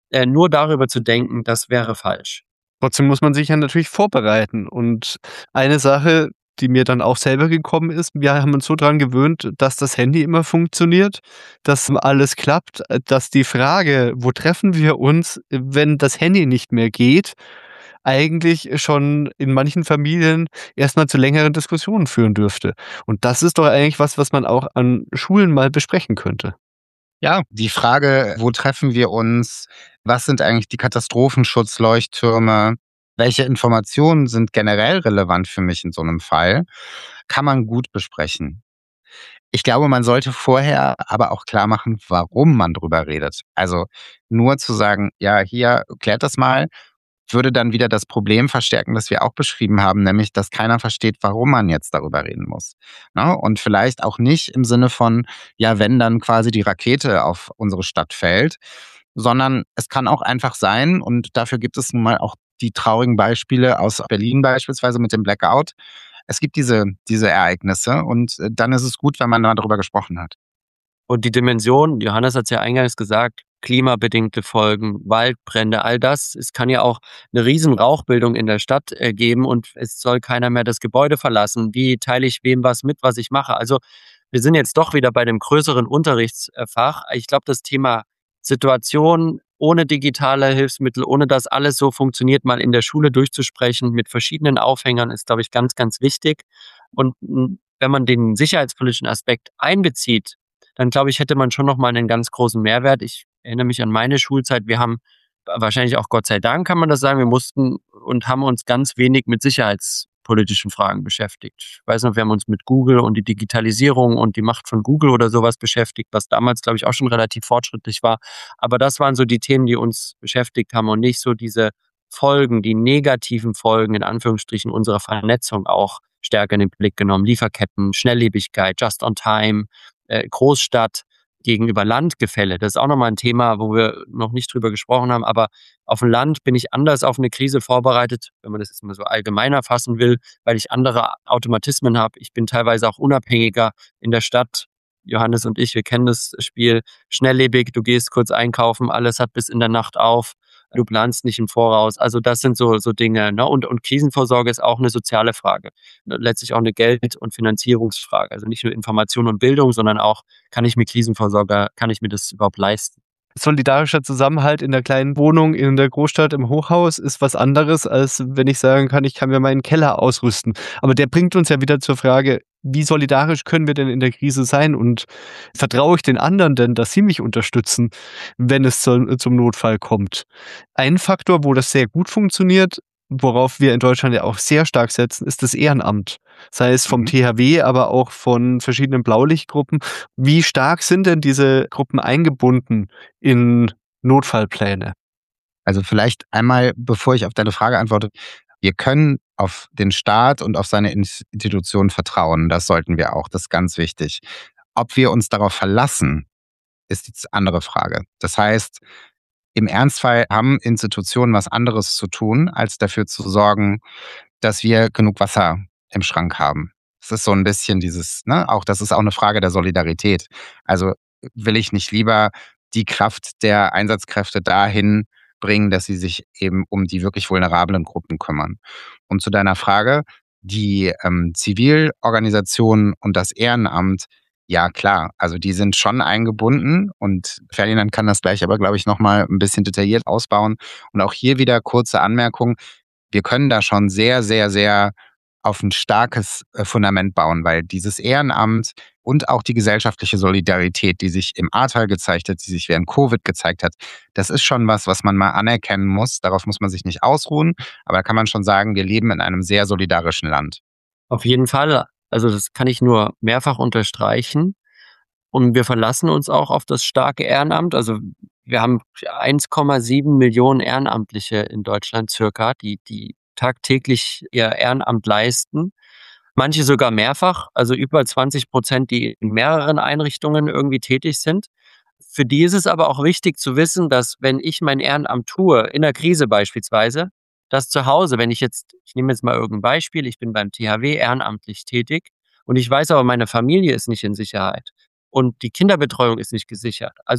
Äh, nur darüber zu denken, das wäre falsch. Trotzdem muss man sich ja natürlich vorbereiten. Und eine Sache, die mir dann auch selber gekommen ist, wir haben uns so dran gewöhnt, dass das Handy immer funktioniert, dass alles klappt, äh, dass die Frage, wo treffen wir uns, wenn das Handy nicht mehr geht, eigentlich schon in manchen Familien erst mal zu längeren Diskussionen führen dürfte. Und das ist doch eigentlich was, was man auch an Schulen mal besprechen könnte. Ja, die Frage, wo treffen wir uns? Was sind eigentlich die Katastrophenschutzleuchttürme? Welche Informationen sind generell relevant für mich in so einem Fall? Kann man gut besprechen. Ich glaube, man sollte vorher aber auch klar machen, warum man drüber redet. Also nur zu sagen, ja, hier, klärt das mal, würde dann wieder das Problem verstärken, das wir auch beschrieben haben, nämlich, dass keiner versteht, warum man jetzt darüber reden muss. Ne? Und vielleicht auch nicht im Sinne von, ja, wenn dann quasi die Rakete auf unsere Stadt fällt, sondern es kann auch einfach sein, und dafür gibt es nun mal auch die traurigen Beispiele aus Berlin beispielsweise mit dem Blackout. Es gibt diese, diese Ereignisse und äh, dann ist es gut, wenn man mal darüber gesprochen hat. Und die Dimension, Johannes hat es ja eingangs gesagt, klimabedingte Folgen, Waldbrände, all das, es kann ja auch eine riesen Rauchbildung in der Stadt äh, geben und es soll keiner mehr das Gebäude verlassen. Wie teile ich wem was mit, was ich mache? Also wir sind jetzt doch wieder bei dem größeren Unterrichtsfach. Ich glaube, das Thema Situation ohne digitale Hilfsmittel, ohne dass alles so funktioniert, mal in der Schule durchzusprechen mit verschiedenen Aufhängern, ist, glaube ich, ganz, ganz wichtig. Und mh, wenn man den sicherheitspolitischen Aspekt einbezieht, dann glaube ich, hätte man schon nochmal einen ganz großen Mehrwert. Ich erinnere mich an meine Schulzeit. Wir haben wahrscheinlich auch Gott sei Dank, kann man das sagen, wir mussten und haben uns ganz wenig mit sicherheitspolitischen Fragen beschäftigt. Ich weiß noch, wir haben uns mit Google und die Digitalisierung und die Macht von Google oder sowas beschäftigt, was damals, glaube ich, auch schon relativ fortschrittlich war. Aber das waren so die Themen, die uns beschäftigt haben und nicht so diese Folgen, die negativen Folgen in Anführungsstrichen unserer Vernetzung auch stärker in den Blick genommen. Lieferketten, Schnelllebigkeit, Just on Time, äh, Großstadt gegenüber Landgefälle. Das ist auch nochmal ein Thema, wo wir noch nicht drüber gesprochen haben, aber auf dem Land bin ich anders auf eine Krise vorbereitet, wenn man das jetzt mal so allgemeiner fassen will, weil ich andere Automatismen habe. Ich bin teilweise auch unabhängiger in der Stadt. Johannes und ich, wir kennen das Spiel, schnelllebig, du gehst kurz einkaufen, alles hat bis in der Nacht auf, du planst nicht im Voraus. Also das sind so, so Dinge. Ne? Und, und Krisenvorsorge ist auch eine soziale Frage. Letztlich auch eine Geld- und Finanzierungsfrage. Also nicht nur Information und Bildung, sondern auch, kann ich mir Krisenvorsorge, kann ich mir das überhaupt leisten? Solidarischer Zusammenhalt in der kleinen Wohnung in der Großstadt im Hochhaus ist was anderes, als wenn ich sagen kann, ich kann mir meinen Keller ausrüsten. Aber der bringt uns ja wieder zur Frage, wie solidarisch können wir denn in der Krise sein und vertraue ich den anderen denn, dass sie mich unterstützen, wenn es zum, zum Notfall kommt? Ein Faktor, wo das sehr gut funktioniert, worauf wir in Deutschland ja auch sehr stark setzen, ist das Ehrenamt. Sei es vom Mhm. T H W, aber auch von verschiedenen Blaulichtgruppen. Wie stark sind denn diese Gruppen eingebunden in Notfallpläne? Also vielleicht einmal, bevor ich auf deine Frage antworte, wir können auf den Staat und auf seine Institutionen vertrauen. Das sollten wir auch. Das ist ganz wichtig. Ob wir uns darauf verlassen, ist die andere Frage. Das heißt, im Ernstfall haben Institutionen was anderes zu tun, als dafür zu sorgen, dass wir genug Wasser im Schrank haben. Das ist so ein bisschen dieses, ne, auch das ist auch eine Frage der Solidarität. Also will ich nicht lieber die Kraft der Einsatzkräfte dahin bringen, dass sie sich eben um die wirklich vulnerablen Gruppen kümmern. Und zu deiner Frage, die ähm, Zivilorganisationen und das Ehrenamt, ja klar, also die sind schon eingebunden und Ferdinand kann das gleich aber, glaube ich, nochmal ein bisschen detailliert ausbauen. Und auch hier wieder kurze Anmerkung, wir können da schon sehr, sehr, sehr auf ein starkes äh, Fundament bauen, weil dieses Ehrenamt und auch die gesellschaftliche Solidarität, die sich im Ahrtal gezeigt hat, die sich während Covid gezeigt hat, das ist schon was, was man mal anerkennen muss. Darauf muss man sich nicht ausruhen, aber da kann man schon sagen, wir leben in einem sehr solidarischen Land. Auf jeden Fall. Also das kann ich nur mehrfach unterstreichen. Und wir verlassen uns auch auf das starke Ehrenamt. Also wir haben eins Komma sieben Millionen Ehrenamtliche in Deutschland circa, die, die tagtäglich ihr Ehrenamt leisten. Manche sogar mehrfach, also über zwanzig Prozent, die in mehreren Einrichtungen irgendwie tätig sind. Für die ist es aber auch wichtig zu wissen, dass wenn ich mein Ehrenamt tue, in der Krise beispielsweise, dass zu Hause, wenn ich jetzt, ich nehme jetzt mal irgendein Beispiel, ich bin beim T H W ehrenamtlich tätig und ich weiß aber, meine Familie ist nicht in Sicherheit und die Kinderbetreuung ist nicht gesichert. Also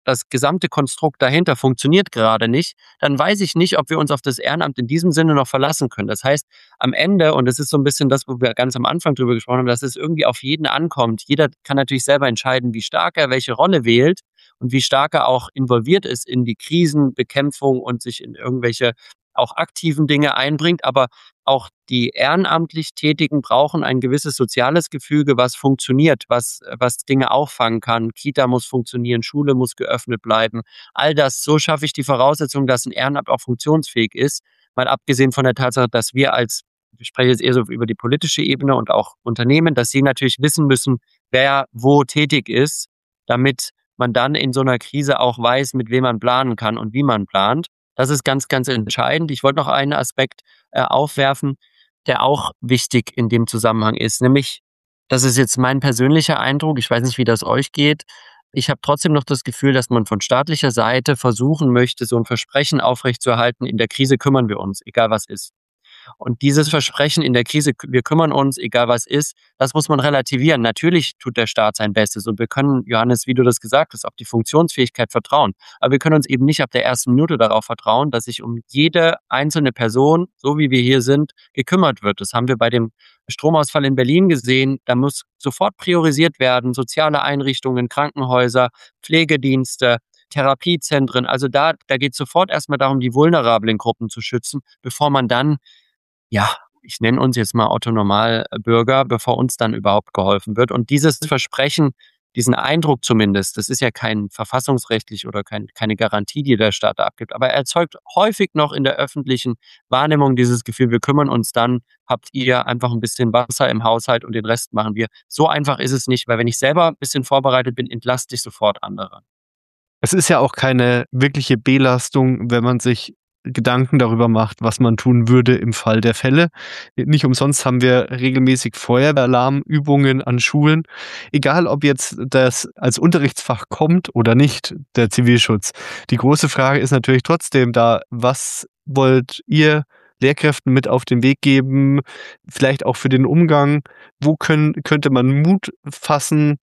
das gesamte Konstrukt dahinter funktioniert gerade nicht, dann weiß ich nicht, ob wir uns auf das Ehrenamt in diesem Sinne noch verlassen können. Das heißt, am Ende, und das ist so ein bisschen das, wo wir ganz am Anfang drüber gesprochen haben, dass es irgendwie auf jeden ankommt. Jeder kann natürlich selber entscheiden, wie stark er welche Rolle wählt und wie stark er auch involviert ist in die Krisenbekämpfung und sich in irgendwelche auch aktiven Dinge einbringt, aber auch die ehrenamtlich Tätigen brauchen ein gewisses soziales Gefüge, was funktioniert, was, was Dinge auffangen kann. Kita muss funktionieren, Schule muss geöffnet bleiben. All das, so schaffe ich die Voraussetzung, dass ein Ehrenamt auch funktionsfähig ist. Mal abgesehen von der Tatsache, dass wir als, ich spreche jetzt eher so über die politische Ebene und auch Unternehmen, dass sie natürlich wissen müssen, wer wo tätig ist, damit man dann in so einer Krise auch weiß, mit wem man planen kann und wie man plant. Das ist ganz, ganz entscheidend. Ich wollte noch einen Aspekt äh, aufwerfen, der auch wichtig in dem Zusammenhang ist, nämlich, das ist jetzt mein persönlicher Eindruck, ich weiß nicht, wie das euch geht, ich habe trotzdem noch das Gefühl, dass man von staatlicher Seite versuchen möchte, so ein Versprechen aufrechtzuerhalten, in der Krise kümmern wir uns, egal was ist. Und dieses Versprechen in der Krise, wir kümmern uns, egal was ist, das muss man relativieren. Natürlich tut der Staat sein Bestes und wir können, Johannes, wie du das gesagt hast, auf die Funktionsfähigkeit vertrauen. Aber wir können uns eben nicht ab der ersten Minute darauf vertrauen, dass sich um jede einzelne Person, so wie wir hier sind, gekümmert wird. Das haben wir bei dem Stromausfall in Berlin gesehen. Da muss sofort priorisiert werden, soziale Einrichtungen, Krankenhäuser, Pflegedienste, Therapiezentren. Also da, da geht es sofort erstmal darum, die vulnerablen Gruppen zu schützen, bevor man dann, ja, ich nenne uns jetzt mal Otto-Normalbürger, bevor uns dann überhaupt geholfen wird. Und dieses Versprechen, diesen Eindruck zumindest, das ist ja kein verfassungsrechtlich oder kein, keine Garantie, die der Staat abgibt, aber er erzeugt häufig noch in der öffentlichen Wahrnehmung dieses Gefühl, wir kümmern uns dann, habt ihr einfach ein bisschen Wasser im Haushalt und den Rest machen wir. So einfach ist es nicht, weil wenn ich selber ein bisschen vorbereitet bin, entlaste ich sofort andere. Es ist ja auch keine wirkliche Belastung, wenn man sich Gedanken darüber macht, was man tun würde im Fall der Fälle. Nicht umsonst haben wir regelmäßig Feuerwehralarmübungen an Schulen. Egal, ob jetzt das als Unterrichtsfach kommt oder nicht, der Zivilschutz. Die große Frage ist natürlich trotzdem da, was wollt ihr Lehrkräften mit auf den Weg geben, vielleicht auch für den Umgang? Wo können, könnte man Mut fassen,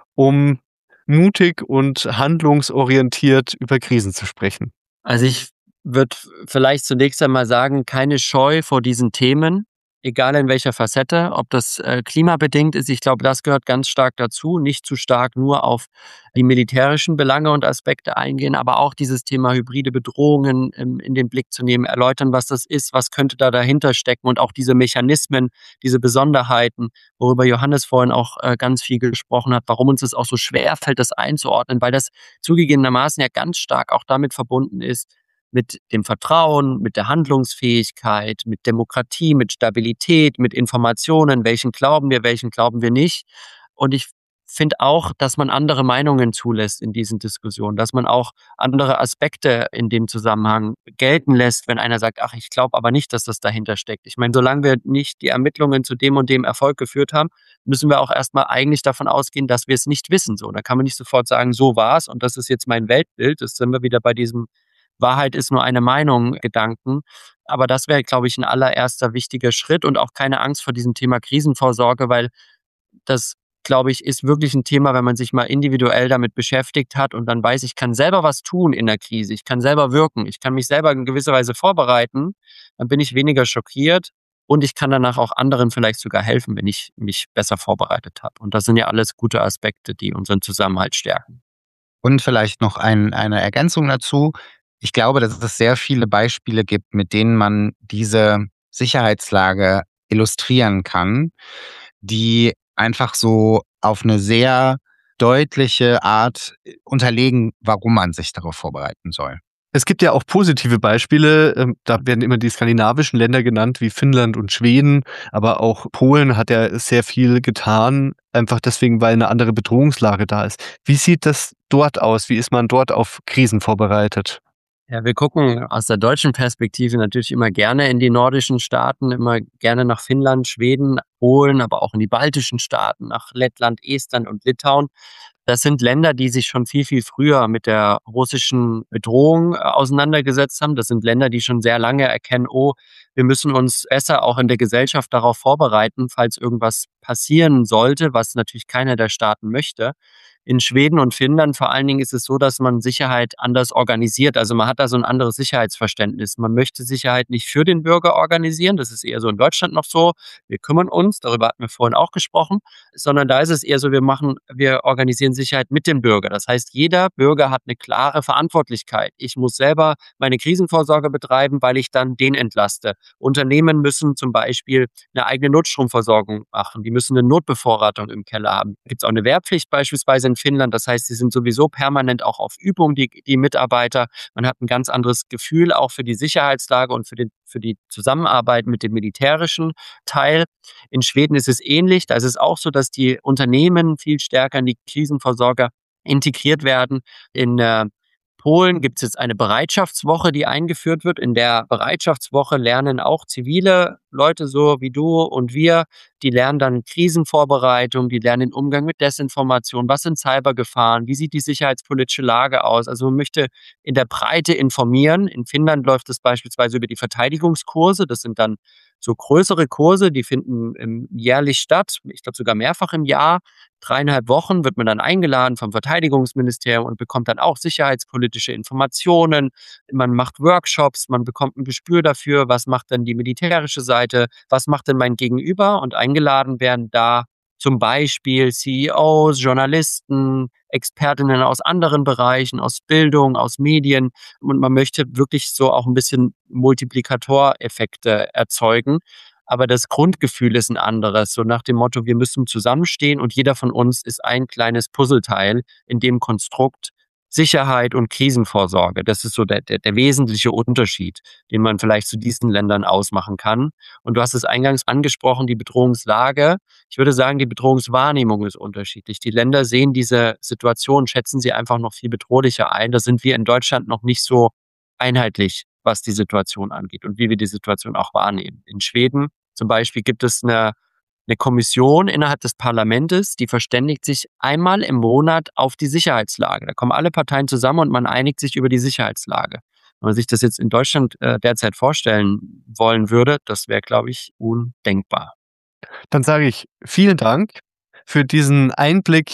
um mutig und handlungsorientiert über Krisen zu sprechen? Also ich würde vielleicht zunächst einmal sagen, keine Scheu vor diesen Themen, egal in welcher Facette, ob das äh, klimabedingt ist. Ich glaube, das gehört ganz stark dazu, nicht zu stark nur auf die militärischen Belange und Aspekte eingehen, aber auch dieses Thema hybride Bedrohungen ähm, in den Blick zu nehmen, erläutern, was das ist, was könnte da dahinter stecken und auch diese Mechanismen, diese Besonderheiten, worüber Johannes vorhin auch äh, ganz viel gesprochen hat, warum uns es auch so schwer fällt, das einzuordnen, weil das zugegebenermaßen ja ganz stark auch damit verbunden ist, mit dem Vertrauen, mit der Handlungsfähigkeit, mit Demokratie, mit Stabilität, mit Informationen, welchen glauben wir, welchen glauben wir nicht. Und ich finde auch, dass man andere Meinungen zulässt in diesen Diskussionen, dass man auch andere Aspekte in dem Zusammenhang gelten lässt, wenn einer sagt, ach, ich glaube aber nicht, dass das dahinter steckt. Ich meine, solange wir nicht die Ermittlungen zu dem und dem Erfolg geführt haben, müssen wir auch erstmal eigentlich davon ausgehen, dass wir es nicht wissen. So, da kann man nicht sofort sagen, so war es und das ist jetzt mein Weltbild. Das sind wir wieder bei diesem Wahrheit ist nur eine Meinung, Gedanken. Aber das wäre, glaube ich, ein allererster wichtiger Schritt und auch keine Angst vor diesem Thema Krisenvorsorge, weil das, glaube ich, ist wirklich ein Thema, wenn man sich mal individuell damit beschäftigt hat und dann weiß, ich kann selber was tun in der Krise, ich kann selber wirken, ich kann mich selber in gewisser Weise vorbereiten, dann bin ich weniger schockiert und ich kann danach auch anderen vielleicht sogar helfen, wenn ich mich besser vorbereitet habe. Und das sind ja alles gute Aspekte, die unseren Zusammenhalt stärken. Und vielleicht noch ein, eine Ergänzung dazu. Ich glaube, dass es sehr viele Beispiele gibt, mit denen man diese Sicherheitslage illustrieren kann, die einfach so auf eine sehr deutliche Art unterlegen, warum man sich darauf vorbereiten soll. Es gibt ja auch positive Beispiele. Da werden immer die skandinavischen Länder genannt, wie Finnland und Schweden. Aber auch Polen hat ja sehr viel getan, einfach deswegen, weil eine andere Bedrohungslage da ist. Wie sieht das dort aus? Wie ist man dort auf Krisen vorbereitet? Ja, wir gucken aus der deutschen Perspektive natürlich immer gerne in die nordischen Staaten, immer gerne nach Finnland, Schweden, Polen, aber auch in die baltischen Staaten, nach Lettland, Estland und Litauen. Das sind Länder, die sich schon viel, viel früher mit der russischen Bedrohung auseinandergesetzt haben. Das sind Länder, die schon sehr lange erkennen, oh, wir müssen uns besser auch in der Gesellschaft darauf vorbereiten, falls irgendwas passieren sollte, was natürlich keiner der Staaten möchte. In Schweden und Finnland vor allen Dingen ist es so, dass man Sicherheit anders organisiert. Also man hat da so ein anderes Sicherheitsverständnis. Man möchte Sicherheit nicht für den Bürger organisieren. Das ist eher so in Deutschland noch so. Wir kümmern uns, darüber hatten wir vorhin auch gesprochen, sondern da ist es eher so, wir machen, wir organisieren Sicherheit mit dem Bürger. Das heißt, jeder Bürger hat eine klare Verantwortlichkeit. Ich muss selber meine Krisenvorsorge betreiben, weil ich dann den entlaste. Unternehmen müssen zum Beispiel eine eigene Notstromversorgung machen. Die müssen eine Notbevorratung im Keller haben. Da gibt es auch eine Wehrpflicht beispielsweise in Finnland. Das heißt, sie sind sowieso permanent auch auf Übung, die, die Mitarbeiter. Man hat ein ganz anderes Gefühl auch für die Sicherheitslage und für, den, für die Zusammenarbeit mit dem militärischen Teil. In Schweden ist es ähnlich. Da ist es auch so, dass die Unternehmen viel stärker in die Krisenversorger integriert werden. In äh, Polen gibt es jetzt eine Bereitschaftswoche, die eingeführt wird. In der Bereitschaftswoche lernen auch zivile Leute so wie du und wir, die lernen dann Krisenvorbereitung, die lernen den Umgang mit Desinformation, was sind Cybergefahren, wie sieht die sicherheitspolitische Lage aus. Also man möchte in der Breite informieren. In Finnland läuft es beispielsweise über die Verteidigungskurse. Das sind dann so größere Kurse, die finden im, jährlich statt, ich glaube sogar mehrfach im Jahr. Dreieinhalb Wochen wird man dann eingeladen vom Verteidigungsministerium und bekommt dann auch sicherheitspolitische Informationen. Man macht Workshops, man bekommt ein Gespür dafür, was macht denn die militärische Seite, was macht denn mein Gegenüber, und eingeladen werden da zum Beispiel C E Os, Journalisten, Expertinnen aus anderen Bereichen, aus Bildung, aus Medien. Und man möchte wirklich so auch ein bisschen Multiplikatoreffekte erzeugen. Aber das Grundgefühl ist ein anderes. So nach dem Motto, wir müssen zusammenstehen und jeder von uns ist ein kleines Puzzleteil in dem Konstrukt Sicherheit und Krisenvorsorge. Das ist so der, der, der wesentliche Unterschied, den man vielleicht zu diesen Ländern ausmachen kann. Und du hast es eingangs angesprochen, die Bedrohungslage. Ich würde sagen, die Bedrohungswahrnehmung ist unterschiedlich. Die Länder sehen diese Situation, schätzen sie einfach noch viel bedrohlicher ein. Da sind wir in Deutschland noch nicht so einheitlich, was die Situation angeht und wie wir die Situation auch wahrnehmen. In Schweden zum Beispiel gibt es eine Eine Kommission innerhalb des Parlaments, die verständigt sich einmal im Monat auf die Sicherheitslage. Da kommen alle Parteien zusammen und man einigt sich über die Sicherheitslage. Wenn man sich das jetzt in Deutschland äh, derzeit vorstellen wollen würde, das wäre, glaube ich, undenkbar. Dann sage ich vielen Dank für diesen Einblick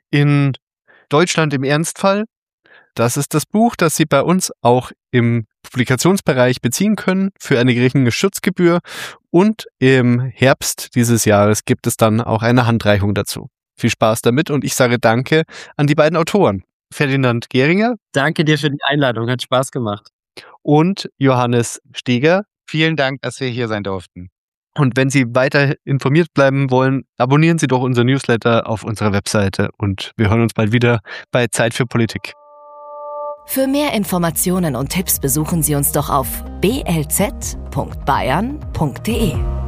in Deutschland im Ernstfall. Das ist das Buch, das Sie bei uns auch im Publikationsbereich beziehen können für eine geringe Schutzgebühr. Und im Herbst dieses Jahres gibt es dann auch eine Handreichung dazu. Viel Spaß damit und ich sage Danke an die beiden Autoren. Ferdinand Gehringer. Danke dir für die Einladung, hat Spaß gemacht. Und Johannes Steger. Vielen Dank, dass wir hier sein durften. Und wenn Sie weiter informiert bleiben wollen, abonnieren Sie doch unser Newsletter auf unserer Webseite und wir hören uns bald wieder bei Zeit für Politik. Für mehr Informationen und Tipps besuchen Sie uns doch auf b l z punkt bayern punkt d e.